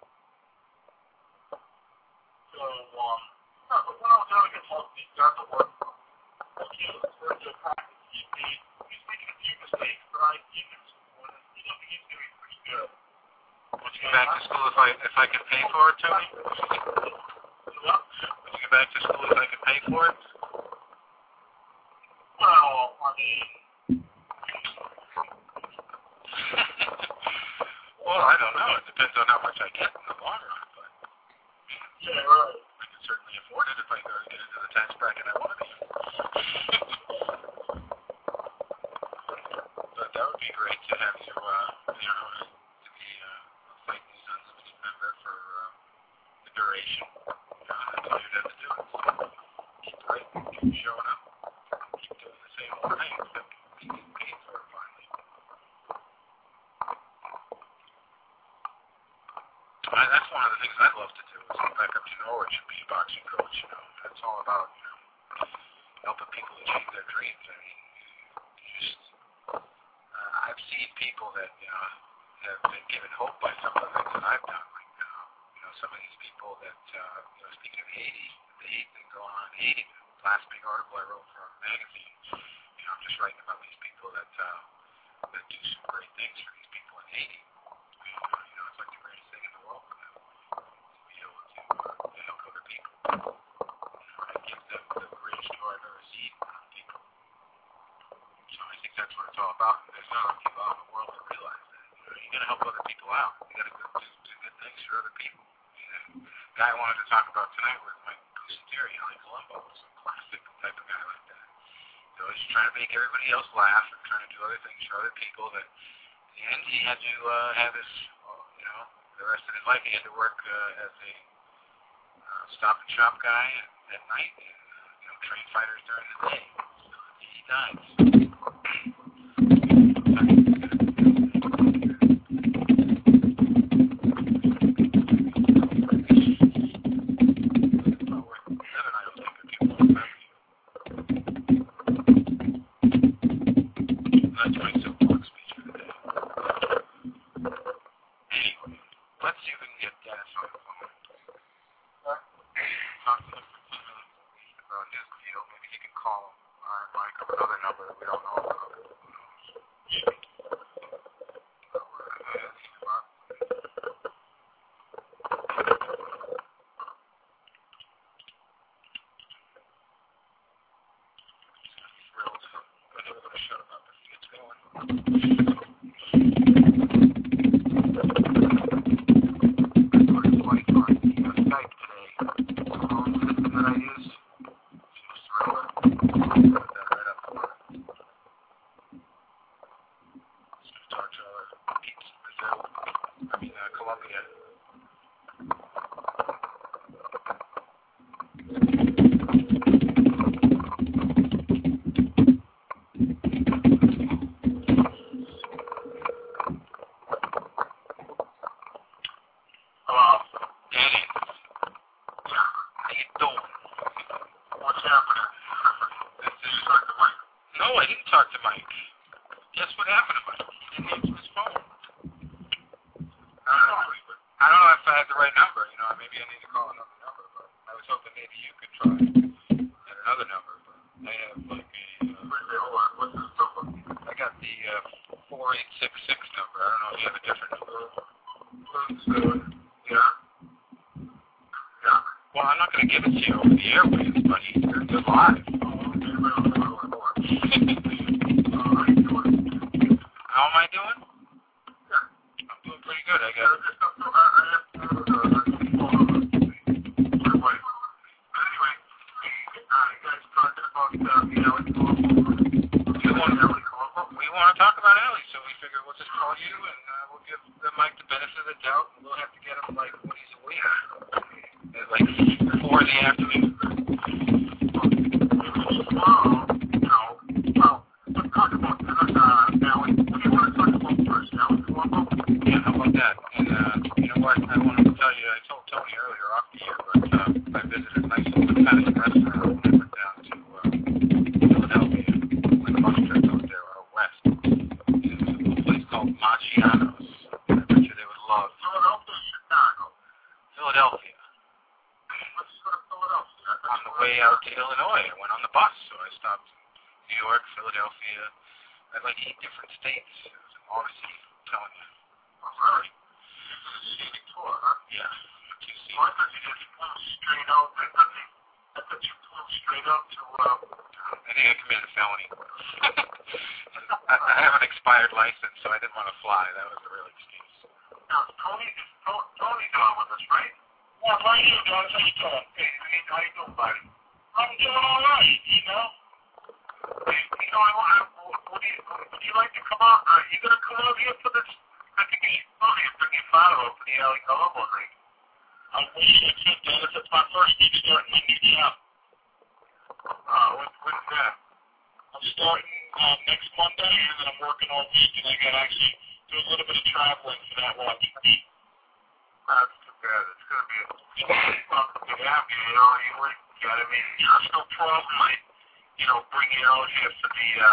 so, um, no, but when I was young, I told me got to work from. Okay, we're to practice. He made, he's making a few mistakes, but I give him some pointers. He looks like he's doing pretty good. Would you get back to school if I if I could pay for it, Tony? Yeah. Would you get back to school if I could pay for it? Well, I mean, Well, I don't know. It depends on how much I get in the long run, but yeah, right. I can certainly afford it if I go get into the tax bracket I want to be in. But that would be great to have you, uh, you know, to be uh, a Fight News Unlimited member for uh, the duration. You know, that's all you'd have to do is keep writing, keep showing up, keep doing the same old things that we get paid for finally. I, that's one of the things I'd love to do is go back up to Norwich and be a boxing coach, you know. That's all about, you know, helping people achieve their dreams. I mean, you just, uh, I've seen people that, you know, have been given hope by some of the things that I've done. Like, uh, you know, some of these people that, uh, you know, speaking of Haiti, the hate that going on in Haiti, the last big article I wrote for a magazine, you know, I'm just writing about these people that, uh, that do some great things for these people in Haiti. And, uh, you know, it's like the greatest thing in the world for them to be able to, uh, to help other people. You know, and give them the greatest joy I've ever seen from people. So I think that's what it's all about. And there's not enough people out in the world that realize that. You know, you got to help other people out. You got to do, do good things for other people. And the guy I wanted to talk about tonight was Mike Pusateri, like Columbo, was a classic type of guy like that. So he's trying to make everybody else laugh and trying to do other things for other people that in the end he had to uh, have his, well, you know, the rest of his life he had to work uh, as a uh, stop and shop guy at, at night and, uh, you know, train fighters during the day. So he died. tomorrow, you know, well, let's talk about uh, Alan. What do you want to talk about first, Alan Colombo? Yeah, how about that? And uh, you know what? I wanted to tell you, I told Tony earlier off the air, but uh, I visited a nice little Italian restaurant when I went down to uh, Philadelphia. Went a bus trip out there out west. And it was a little place called Marciano's. I bet you they would love Philadelphia, Chicago. Philadelphia. Let's go to Philadelphia. That's On the way out to Illinois, I went on the bus, so I stopped in New York, Philadelphia. I had like eight different states. It was an odyssey, I'm telling you. all right. This is a scenic tour, huh? Yeah. Two seats. Well, I thought you just flew straight out. I thought you, I thought you flew straight out to, uh, I think I committed a felony. I, I have an expired license, so I didn't want to fly. That was the real excuse. now, Tony, is To- Tony's on with us, right? Yeah, right here, guys. How you doing? Hey, hey, how you doing, buddy? I'm doing all right, you know. Hey, you know, I want to, would you, would you like to come out? Are you going to come out here for this? I think you should probably bring your father over for the Alley Colombo night. I wish I could, Dennis. It's my first week starting my new job. Uh, when, when's that? I'm starting uh, next Monday, and then I'm working all week, and I got to actually do a little bit of traveling for that one week. That's too bad. It's going to be a well, to have you, you know, you would get it. I mean, you know, it's no problem. I, you know, bring you out here for the, uh,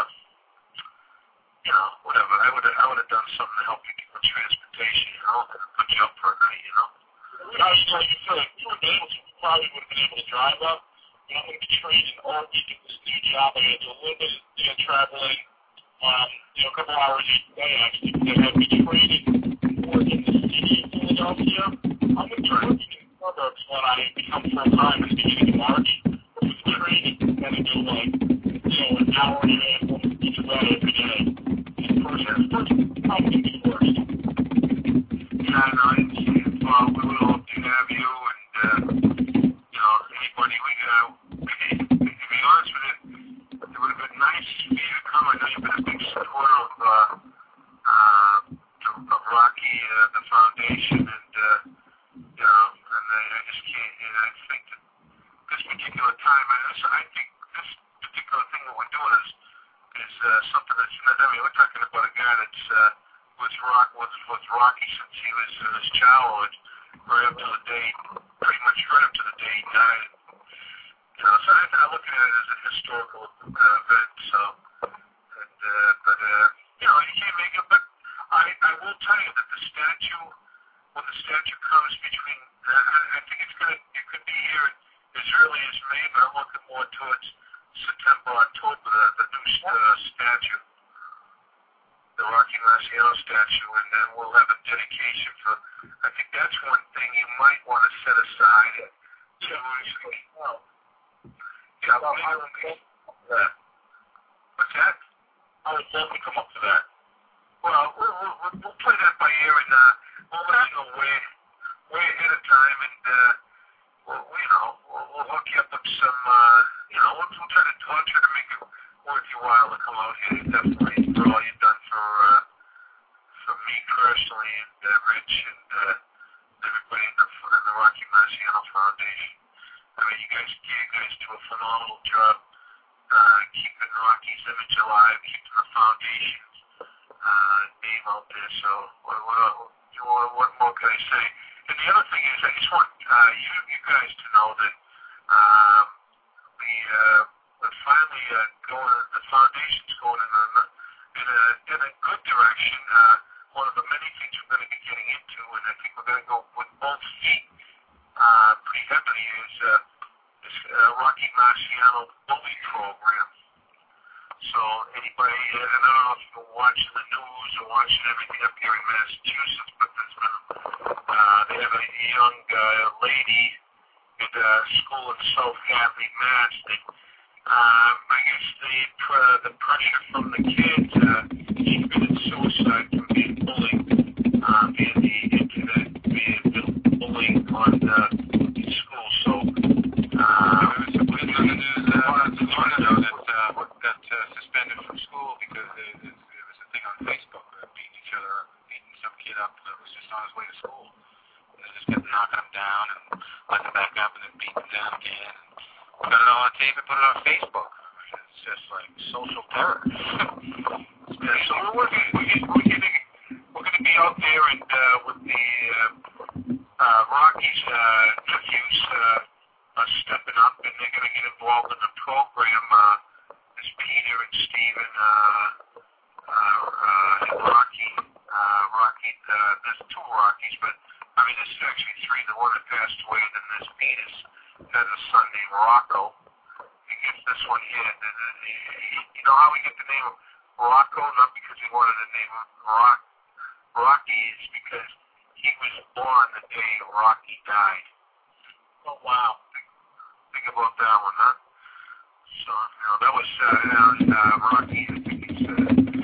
you know, whatever. I would have, I would have done something to help you get with transportation, you know, put you up for a night, you know. I was like, if uh, you would have been able to, we probably would have been able to drive up. But I'm going to be training all week at this new job. I got to do a little bit of you know, traveling, um, you know, a couple hours each day, actually, because I have to be training more in the city of Philadelphia. I'm going to be working in the suburbs when I become full-time at the beginning of March. With the training, I'm going to do, like, you know, an hour and a half each way every day. And first, first, probably going to be the worst. Yeah, I know. It's, well, we would all to have you, and, uh, you know, anybody, we, uh, to be honest with you, it would have been nice for you to come. I know you've been a big supporter of, uh, uh, of Rocky, uh, the foundation, and, uh, you know, and I, I just can't, and I think that this particular time, I, I think this particular thing that we're doing is, is, uh, something that's, I mean, we're talking about a guy that's, uh, was rock, was, was Rocky since he was in his childhood, right up to the day, pretty much right up to the day he died. You know, so I, I look at it as a historical uh, event, so, and, uh, but, uh, you know, you can't make it, but I, I will tell you that the statue, when the statue comes between, uh, I, I think it's going to, it could be here as early as May, but I'm looking more towards September, October, the, the new uh, statue, the Rocky Marciano statue, and then we'll have a dedication for, I think that's one thing you might want to set aside to, well, yeah, well, I would come up to that. What's that? I would definitely come up to that. Well, we'll, we'll, we'll play that by ear, and uh, we'll let you know way, way ahead of time, and uh, we'll, you know, we'll, we'll hook you up with some, uh, you know, we'll, we'll try to, we'll try to make it worth your while to come out here, definitely, for all you've done for, uh, for me personally, and uh, Rich, and uh, everybody in the, in the Rocky Marciano Foundation. I mean, you guys, you guys do a phenomenal job uh, keeping Rocky's image alive, keeping the foundation's uh, name out there. So, what, what, what, what more can I say? And the other thing is, I just want uh, you, you guys to know that um, we, uh, we're finally uh, going. The foundation's going in a in a in a good direction. Uh, one of the many things we're going to be getting into, and I think we're going to go with both feet. Uh, pretty heavily is uh, this uh, Rocky Marciano bully program. So anybody, uh, and I don't know if you're watching the news or watching everything up here in Massachusetts, but there's been, uh, they have a young uh, lady at a school in South Hadley, Mass. That, um, I guess the, uh, the pressure from the kids, uh, she committed suicide from being bullied uh, via the internet, via bullying on uh, in school. So, uh, There was a kid on the news uh, not too long ago that uh, got uh, suspended from school because there, there was a thing on Facebook uh, beating each other, beating some kid up that was just on his way to school. And they just kept knocking him down and letting him back up and then beating him down again. And got it all on tape and put it on Facebook. It's just like social terror. Yeah, so we're working. We're getting, we're getting, we're going to be out there and uh, with the uh, uh, Rockies uh, nephews uh, are stepping up, and they're going to get involved in the program. Uh, there's Peter and Steven uh, uh, uh, and Rocky. Uh, Rocky. Uh, there's two Rockies, but I mean there's actually three. The one that passed away, and then there's Peter's has a son named Rocco. He gets this one hit. And, uh, you know how we get the name Rocco? Not because he wanted to name him Rock. Rocky is because he was born the day Rocky died. Oh, wow. Think, think about that one, huh? So, you know, that was uh, uh, Rocky. I think he's, uh,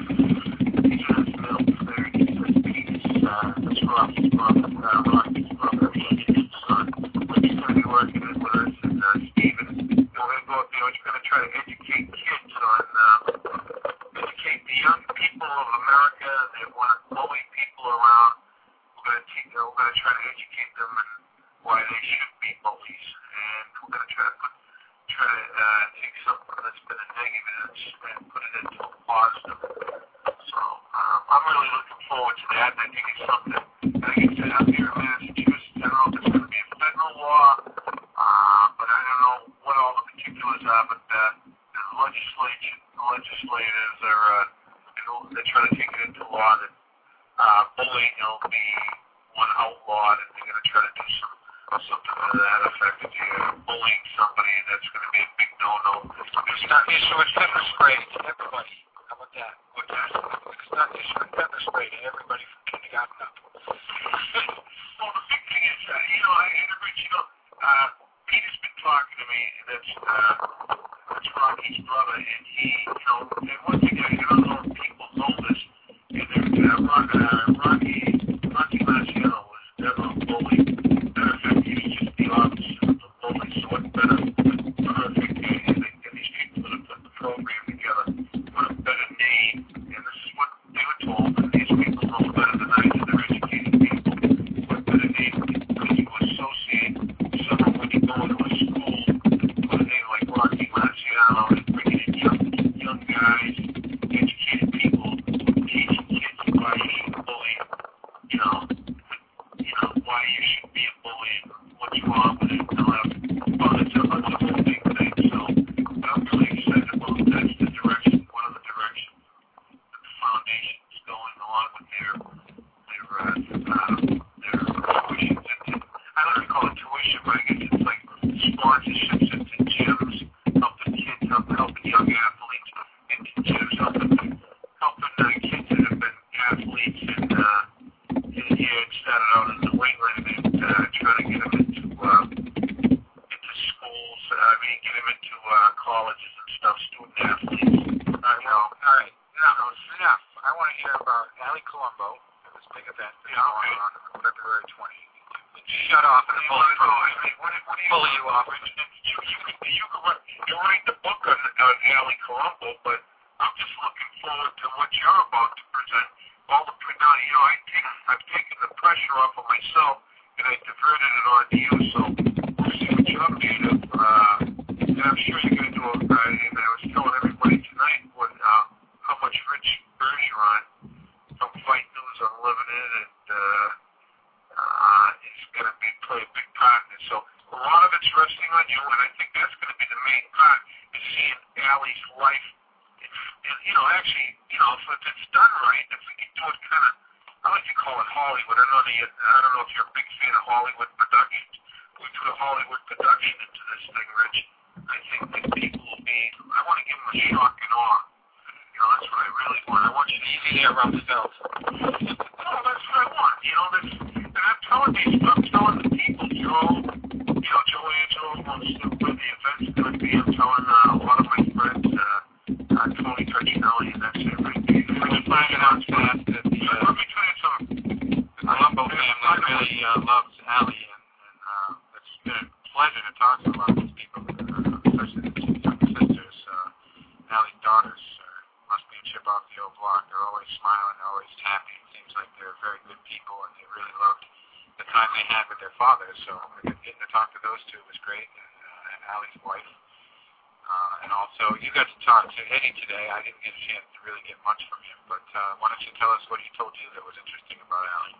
he's in his middle there. He says Pete's, uh, that's Rocky's brother. Uh, Rocky's brother. His son. He's going to be working with us. And uh, Steven, you know, we're going to go out there. We're going to try to educate kids on, uh, educate the young people of America that want to bully people around. We're going to teach, you know, we're going to try to educate them and why they should be bullies, and we're going to try to put, try to uh, take something that's been a negative and put it into a positive. So um, I'm really looking forward to that. And I think it's something. I think it's out here in Massachusetts. I don't know if it's going to be a federal law, uh, but I don't know what all the particulars are. But uh, the legislature, the legislators are, uh, you know, they're trying to take it into law that uh, bullying will be one outlawed, and they're going to try to do some something to that effect. If you're bullying somebody, that's going to be a big no-no. It's not issuing pepper spray to everybody. How about that? What's that? It's not issuing pepper spray to everybody from kindergarten up. Well, the big thing is, uh, you know, I, Rich, you know, uh, Peter's been talking to me. That's uh, that's Rocky's brother, and he, you know, and one thing I don't know if people know this, and uh, Rock, uh, Rocky, Rocky Marciano was never a bully. Matter of fact, he was just the opposite of the bully. So what better, perfect, and, and these people that have put the program together, what a better name, and this is what they were told, and these people know better than I do, they're educated people, what better name could you associate someone when you go into a school with a name like Rocky Marciano and bringing in young, young guys, educated people, teaching kids why you should bully, you know, you know, why you should be a bully and what's wrong with it. They'll have, well, it's a, it's a whole big thing. So I'm really excited about that's the direction, one of the directions that the foundation is going along with their their uh, uh, their tuitions. And, I don't even call it tuition, but I guess it's like sponsorships into gyms, helping kids, helping, helping young athletes into gyms, helping helping uh, kids that have been athletes and uh, here it started out in New England and uh, trying to get them into uh, into schools. Uh, I mean, get them into uh, colleges and stuff, student athletes. Uh, you know, all right, now enough. I want to hear about Ali Colombo, this big event that's yeah, okay. going on February twentieth. Shut off and pull you off. What do you pull you off? You you could you could write, you write the book on, on Ali Colombo, but I'm just looking forward to what you're about to present. All the now, you know, I take, I've taken the pressure off of myself and I diverted it onto you. So we'll see what you're made of. Uh, and I'm sure you're going to do. A, uh, and I was telling everybody tonight what uh, how much Rich Bergeron from Fight News Unlimited and uh, uh, he's going to be play a big part in it. So a lot of it's resting on you, and I think that's going to be the main part is seeing Allie's life. And, you know, actually, you know, if it's done right, if we can do it kind of, I like to call it Hollywood. I don't know, the, I don't know if you're a big fan of Hollywood productions. We put a Hollywood production into this thing, Rich. I think that people will be, I want to give them a shock and awe. You know, that's what I really want. I want you to easy there, Rumsfeld. No, that's what I want. You know, that's, and I'm telling these, I'm telling the people, Joe, you know, Joe Angelo wants to where the event's going to be. I'm telling uh, a lot of my friends, uh, Uh, Tony Turchinelli, and that's it right there. We're just finding out fast that the uh, let me tell you something. The Colombo family really uh, loves Ali, and, and uh, it's been a pleasure to talk to a lot of these people, uh, especially the two younger sisters. Uh, Ali's daughters uh, must be a chip off the old block. They're always smiling, they're always happy. It seems like they're very good people, and they really loved the time they had with their father. So getting to talk to those two was great, and, uh, and Ali's wife. Uh, and also, you got to talk to Eddie today. I didn't get a chance to really get much from him, but uh, why don't you tell us what he told you that was interesting about Allie?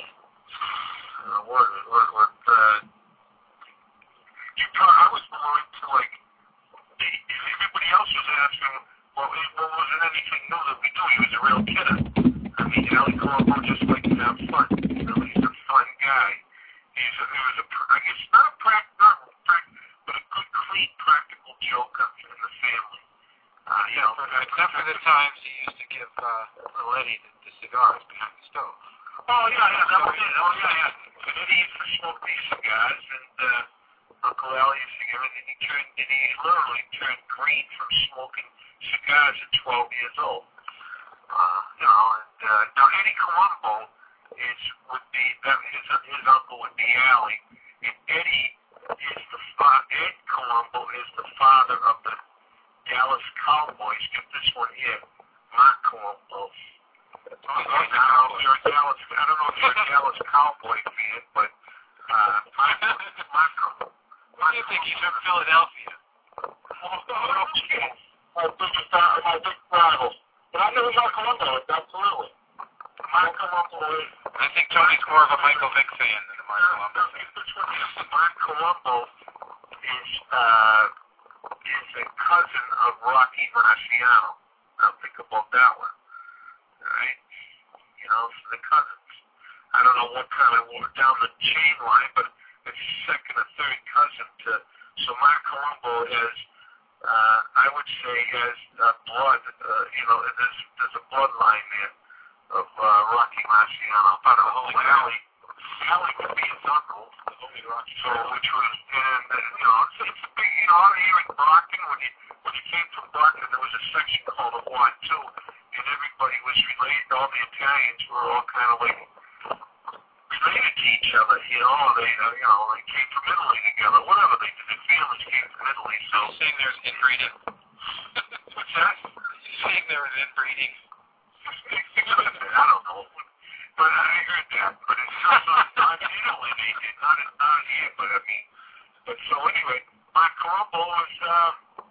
Uh, what, what, what, uh, you talk, I was more into, like, the, everybody else was asking, well, it, well, wasn't anything new that we knew. He was a real kidder. I mean, Allie Colombo just likes to have fun. You know, he's a fun guy. He's a, he was a, I guess, not a practical, not practical, but a good, clean, practical joker in the family. Uh, you know, except for the times he used to give uh, little Eddie the, the cigars behind the stove. Oh, yeah, yeah, that was it. Oh, yeah, yeah. And Eddie used to smoke these cigars, and uh, Uncle Al used to give it, and he turned, and he literally turned green from smoking cigars at twelve years old. Uh, you know, and uh, now Eddie Colombo is would be that his his uncle would be Allie, and Eddie is the fa- Ed Colombo is the father of the Dallas Cowboys. Get this one here, Mark Colombo. Okay, now you're a Dallas. I don't know if you're a Dallas Cowboy fan, but uh, Mark, Mark, Why do you think he's from Philadelphia? Okay, my biggest, uh, my big rival. But I know Mark Colombo is absolutely. Mark Colombo is. I think Tony's more of a Michael Vick fan than a Mark Colombo fan. Mark Colombo is uh, is a cousin of Rocky Marciano. Now think about that one. Right? You know, so the cousins. I don't know what kind of down the chain line, but it's second or third cousin to. So Mark Colombo has, uh, I would say, has uh, blood. Uh, you know, there's there's a bloodline there of uh, Rocky Marciano. Part of the Holy Allie. Allie would be his uncle. So, which was, and uh, you know, it's, it's a big. You know, here in Brockton, when you when you came from Brockton, there was a section called the Ward Two. And everybody was related. All the Italians were all kind of like related to each other. You know, they uh, you know they came from Italy together. Whatever they did, their families came from Italy. So You're saying there's inbreeding. what's that? You're saying there was inbreeding. I don't know, but I heard that. But it's not not in Italy. They did not in not here. But I mean, but so anyway, my Colombo was. Uh,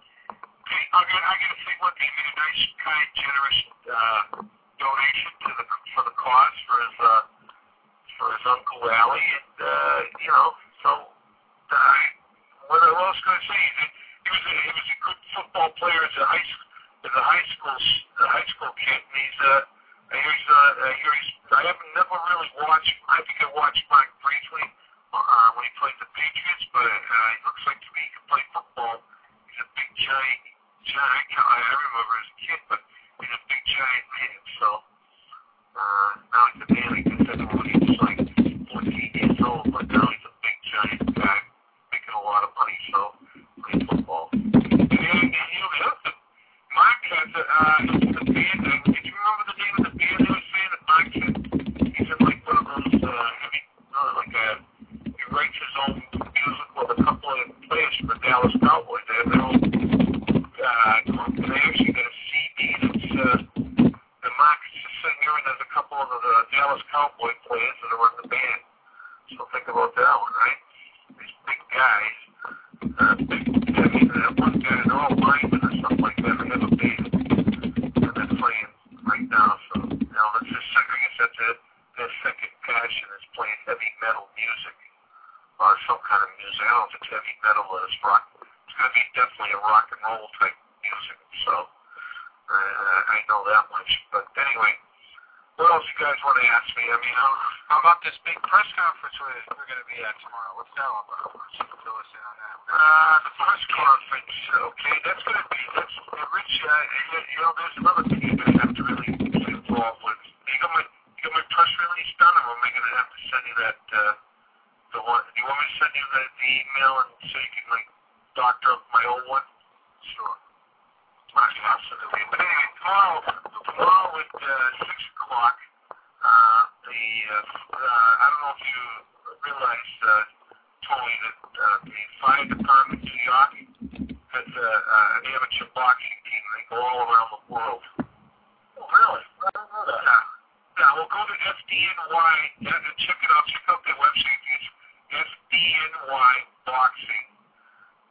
I got I got to say one thing. He made a nice, kind, generous uh, donation to the for the cause for his uh, for his uncle Allie, and uh, you know, so uh, what I was going to say is that he was a, he was a good football player as a high as a high school a high school kid, and he's uh, I hear he's uh, I hear he's I haven't never really watched. I think I watched Mark briefly uh, when he played the Patriots, but uh, he looks like to me he can play football. He's a big giant. Giant, I remember as a kid, but he's a big giant man, so uh, now he's a man, I guess everyone he was like fourteen years old, but now he's a big giant guy, making a lot of money, so playing football. And, and, and you know, the other thing, Mark has a, uh, the band, uh, did you remember the name of the band they were saying that Mark said? He's in like one of those, uh, heavy, uh, like a, he writes his own music with a couple of players from the Dallas Cowboys. They have their own Uh, and they actually got a C D that's, uh, the Mark is just sitting here, and there's a couple of the Dallas Cowboy players that are in the band. So think about that one, right? These big guys, uh, big, I mean, uh, one guy, they're all linemen or something like that. They have a band, and they're playing right now. So, you know, that's just, I guess that's a, their second passion is playing heavy metal music, or some kind of music. I don't know if it's heavy metal or it's rock. It's going to be definitely a rock and roll type music, so uh, I know that much. But anyway, what else you guys want to ask me? I mean, I'll, How about this big press conference we're, we're going to be at tomorrow? What's that all about? Why don't you fill us in on that? uh, the press conference, okay, that's going to be, that's, uh, Rich, uh, you, you know, there's another thing you're going to have to really get involved with. You got my, you got my press release done, or am I going to have to send you that, uh, the one, do you want me to send you the, the email and so you can, like, doctor my old one? Sure. Absolutely. But anyway, tomorrow, tomorrow at uh, six o'clock, uh, the, uh, uh, I don't know if you realize, uh, Tony, that uh, the fire department in New York has uh, uh, an amateur boxing team. They go all around the world. Oh, really? I don't know that. Yeah. Yeah, well, go to F D N Y, uh, check it out, check out their website. It's F D N Y Boxing.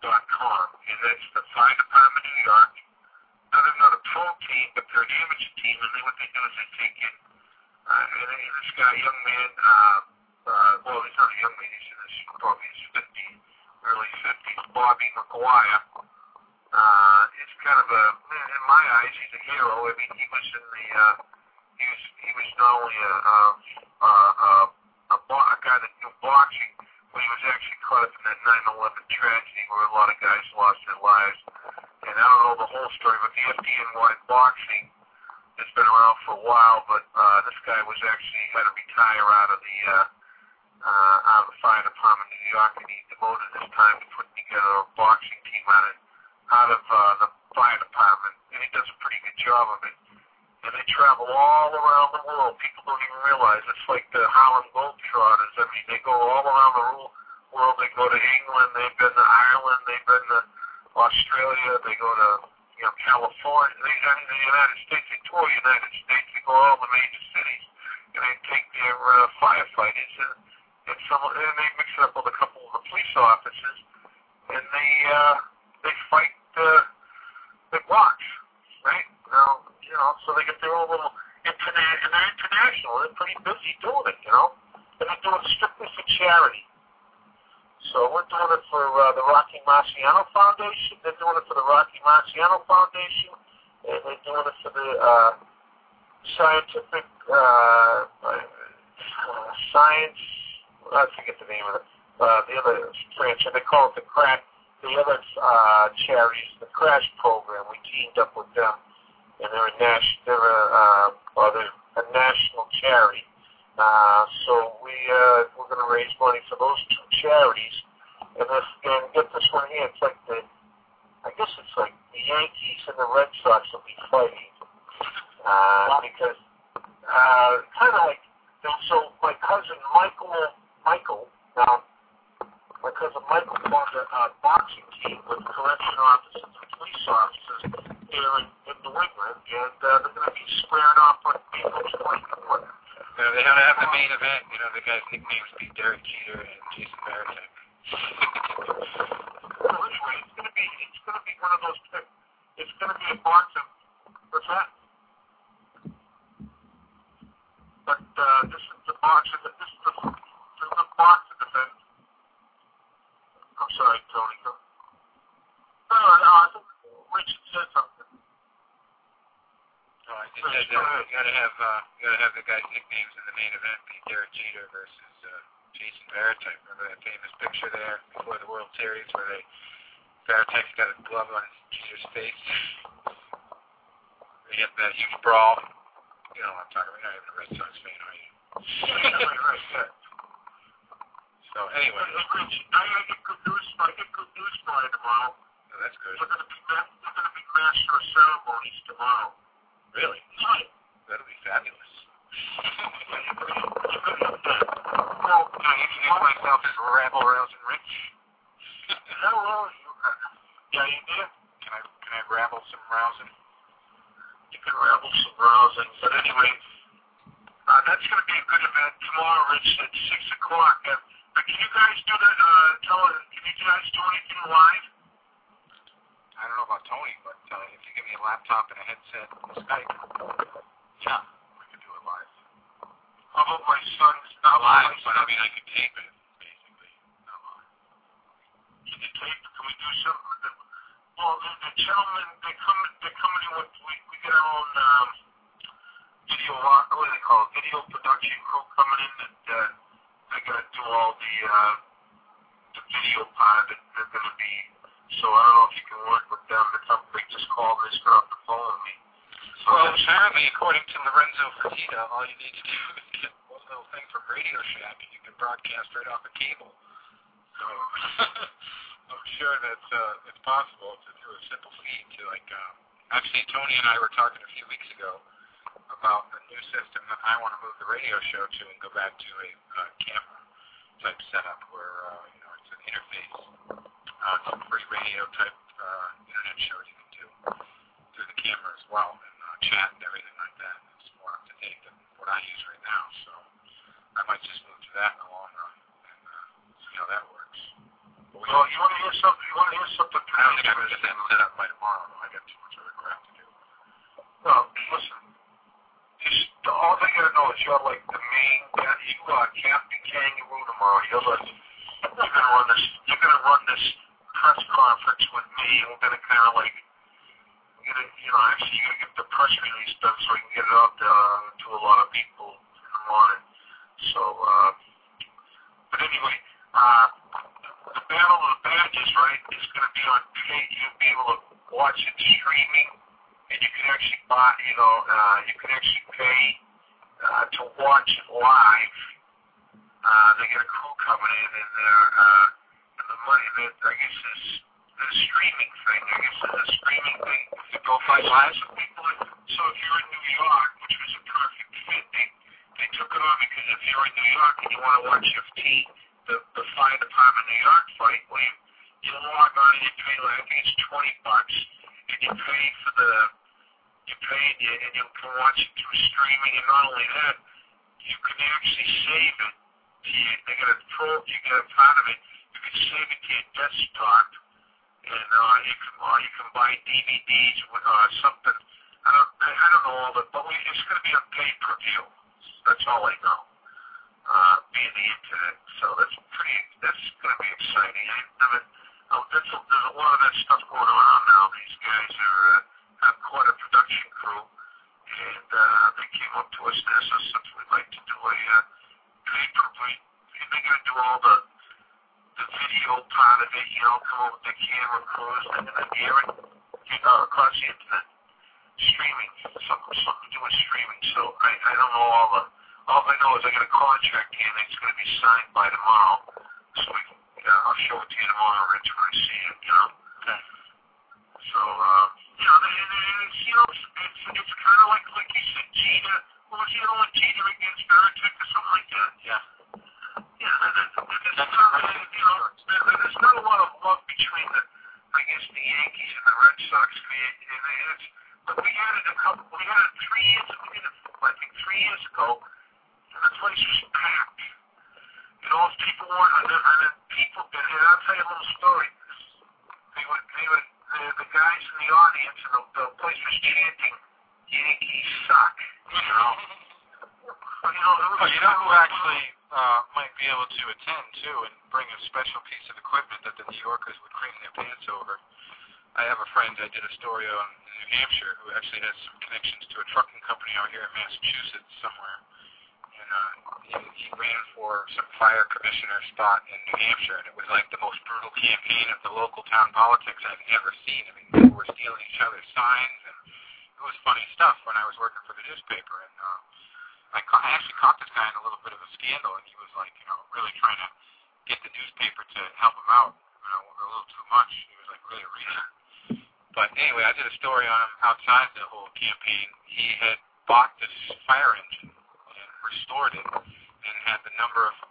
dot com, and that's the Fire Department of New York. Now, they're not a pro team, but they're an amateur team, and they, what they do is they take in, uh, and, and this guy, young man, uh, uh, well, he's not a young man, he's in his, probably his fifties, early fifties, Bobby McGuire. Uh, it's kind of a, man, in my eyes, he's a hero. I mean, he was in the, uh, he was, he was not only a, a, a, a, a, bo- a guy that knew boxing, but he was actually caught up in that nine eleven tragedy where a lot of guys lost their lives. And I don't know the whole story, but the F D N Y boxing has been around for a while, but uh, this guy was actually had to retire out of the uh, uh, out of the Fire Department of New York, and he devoted his time to putting together a boxing team out of out of uh, the Fire Department, and he does a pretty good job of it. And they travel all around the world. People don't even realize it's like the Harlem Globetrotters. I mean, they go all around the world. They go to England. They've been to Ireland. They've been to Australia. They go to you know California. They I mean, the United States. They tour the United States. They go all the major cities, and they take their uh, firefighters and and some and they mix it up with a couple of the police officers, and they uh, they fight. Uh, they box, right? Now, you know, so they get their own little internet, and they're international. They're pretty busy doing it, you know, and they're doing it strictly for charity. So we're doing it for uh, the Rocky Marciano Foundation. They're doing it for the Rocky Marciano Foundation, and they're doing it for the uh, scientific uh, uh, science. I forget the name of it. Uh, the other franchise, they call it the Crack. The other uh, charities, the Crash Program, we teamed up with them, and they're a national, they're a, uh, well, they're a national charity. Uh, so we uh, we're going to raise money for those two charities, and this and get this one here. It's like the, I guess it's like the Yankees and the Red Sox will be fighting, uh, because uh, kind of like so. My cousin Michael, Michael now. My cousin Michael formed a uh, boxing team with correctional officers and police officers here in, in New England, and uh, they're going to be squaring off on April twenty-fourth. You know, they have to have the main event. You know, the guy's nicknames be Derek Jeter and Jason Varitek. Well, anyway, it's going to be it's going to be one of those. It's going to be a boxing. What's that? But uh, this is the boxing. This is the, this is the boxing event. I'm sorry, Tony. No, no, no, I think Richard said something. Oh, I just said that you gotta have uh, you gotta have the guy's nicknames in the main event be Derek Jeter versus uh, Jason Varitek. Remember that famous picture there before the World Series where they Varitek's got a glove on Jeter's face. They had that huge brawl. You know what I'm talking about? You're not even a Red Sox fan, are you? right, right, yeah. So anyway, I get good news. I get good news for you tomorrow. oh, that's good. We're going to be we're going to be master of ceremonies tomorrow. Really? Right. That'll be fabulous. Well, can I introduce myself as Rabble Rousing Rich? Hello. Yeah, you did. Can I can I rabble some rousing? You can rabble some rousing, but anyway, uh, that's going to be a good event tomorrow, Rich, at six o'clock. Uh, Uh, can you guys do that, uh, tell us, can you guys do anything live? I don't know about Tony, but uh, if you give me a laptop and a headset and Skype, yeah, we could do it live. How about my son's, not live, my but I mean, I could tape it, basically, not live. Can you tape it? Can we do something with it? Well, the, the gentlemen, they come, they're coming in with, we, we get our own, um, video, what do they call it, video production crew coming in that, uh, they're going to do all the, uh, the video part that they're going to be, so I don't know if you can work with them. It's something they just called, they just got off the phone with me. So well, apparently, according to Lorenzo Fertitta, all you need to do is get one little thing from Radio Shack and you can broadcast right off a cable. So, I'm sure that uh, it's possible to do a simple feed to, like, uh, actually, Tony and I were talking a few weeks ago about the new system that I want to move the radio show to and go back to a uh, camera type setup where uh, you know it's an interface, uh, it's a free radio type uh, internet show you can do through the camera as well and uh, chat and everything like that. It's more up to date than what I use right now, so I might just move to that in the long run and uh, see how that works. Well, Well, you want to hear something? You want to hear something? I don't think I can just end it up by tomorrow. I got too much other crap to do. No, listen. Just, all they gotta know is you're like the main. You are Captain Kangaroo tomorrow. You're like, you're gonna run this. You're gonna run this press conference with me, and we're gonna kind of like, you know, you know, actually, you gotta get the press release done so we can get it out uh, to a lot of people in the morning. So, uh, but anyway, uh, the Battle of the Badges, right, is gonna be on pay. You'll be able to watch it streaming, and you can actually buy. You know, uh, you can actually pay uh, to watch it live. Uh, they get a crew coming in, and they're, uh, and the money that I guess is the streaming thing. I guess it's a streaming thing. To go find live some people. So if you're in New York, which was a perfect fit, they they took it on because if you're in New York and you want to watch F T, the the fire department New York fight, well, you, you log on and you pay like I think it's twenty bucks, and you pay for the you pay and you, and you can watch it through streaming, and not only that, you can actually save it. You, they got a pro, you get a part of it. You can save it to your desktop, and uh, you can or you can buy D V Ds with uh, something. I don't I, I don't know all of it, but we, it's going to be on pay per view. That's all I know. Uh, via the internet, so that's pretty. That's going to be exciting. I, I mean, oh, that's a, there's a lot of that stuff going on now. These guys are uh, have quite a production crew, and uh, they came up to us and asked us if we'd like to do a uh, pay per view. They're going to do all the the video part of it, you know, come up with the camera crews and then air it uh, across the internet, streaming, something, something to do with streaming. So I, I don't know all the. All I know is I got a contract in, and it's going to be signed by tomorrow. So we can, uh, I'll show it to you tomorrow, Rich, when I see it, you know. Okay. So, uh, you know, and, and it's, you know, it's, it's, it's kind of like, like you said, Gina. What was the other one, Gina against Veritek or something like that? Yeah. Yeah, there's, there's, not, you know, there, there's not a lot of love between the, I guess, the Yankees and the Red Sox. And, and it's, but we had it a couple, we had it three years, we did it, I think three years ago. The place was packed. You know, if people weren't, and then, and then people, and I'll tell you a little story. They would, they would, the, the guys in the audience, and the, the place was chanting, Yankees suck. You know? But, you know, Oh, you know who actually uh, might be able to attend, too, and bring a special piece of equipment that the New Yorkers would cream their pants over? I have a friend I did a story on in New Hampshire who actually has some connections to a trucking company out here in Massachusetts somewhere. And uh, he, he ran for some fire commissioner spot in New Hampshire, and it was like the most brutal campaign of the local town politics I've ever seen. I mean, people were stealing each other's signs, and it was funny stuff when I was working for the newspaper. And uh, I, ca- I actually caught this guy in a little bit of a scandal, and he was like, you know, really trying to get the newspaper to help him out, you know, a little too much. He was like really reaching. But anyway, I did a story on him outside the whole campaign. He had bought this fire engine, restored it, and had the number of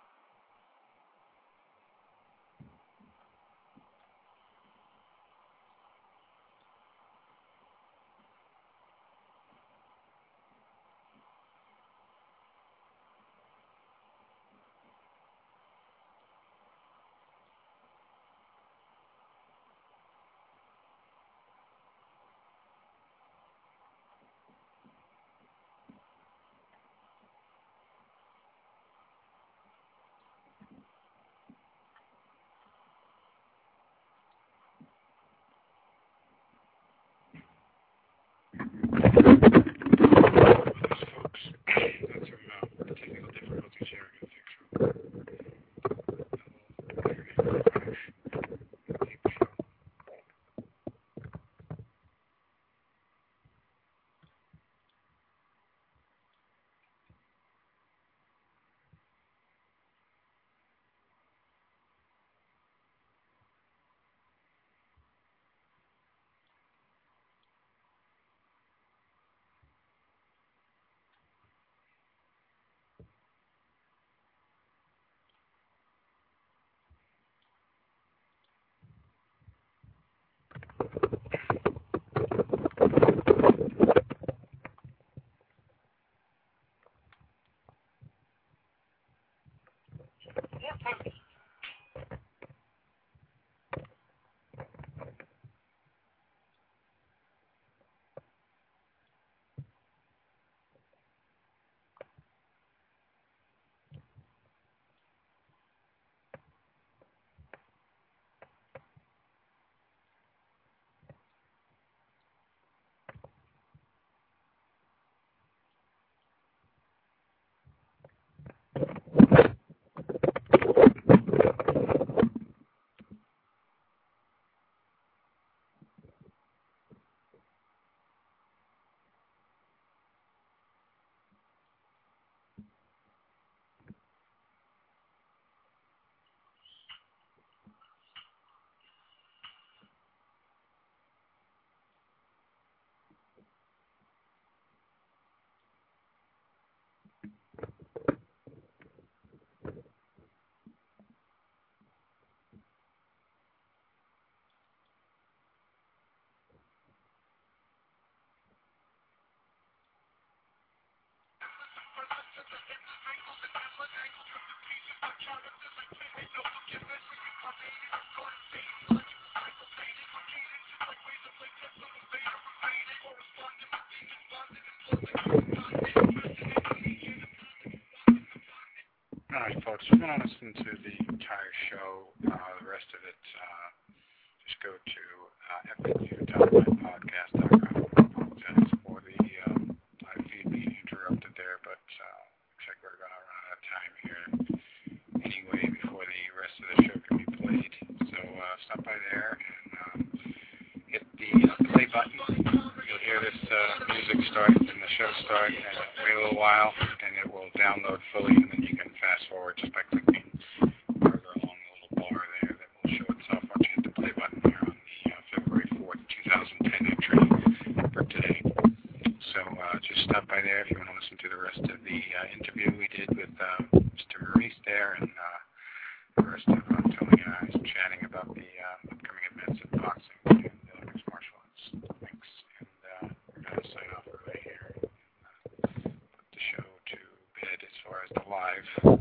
folks, if you want to listen to the entire show, uh, the rest of it, uh, just go to uh, f a q dot my podcast dot com. Apologize for the um, live feed being interrupted there, but uh, looks like we're going to run out of time here anyway before the rest of the show can be played. So uh, stop by there and um, hit the uh, play button. You'll hear this uh, music start and the show start, and wait a little while, and it will download fully, and then you can fast forward just by clicking further along the little bar there that will show itself once you hit the play button here on the uh, February fourth, twenty ten entry for today. So uh, just stop by there if you want to listen to the rest of the uh, interview we did with uh, Mister Maurice there, and uh, the rest of uh, Tony and I chatting about the uh, upcoming events in boxing and uh, mixed martial arts. Thanks, and uh, we're going to sign off early here and uh, put the show to bed as far as the live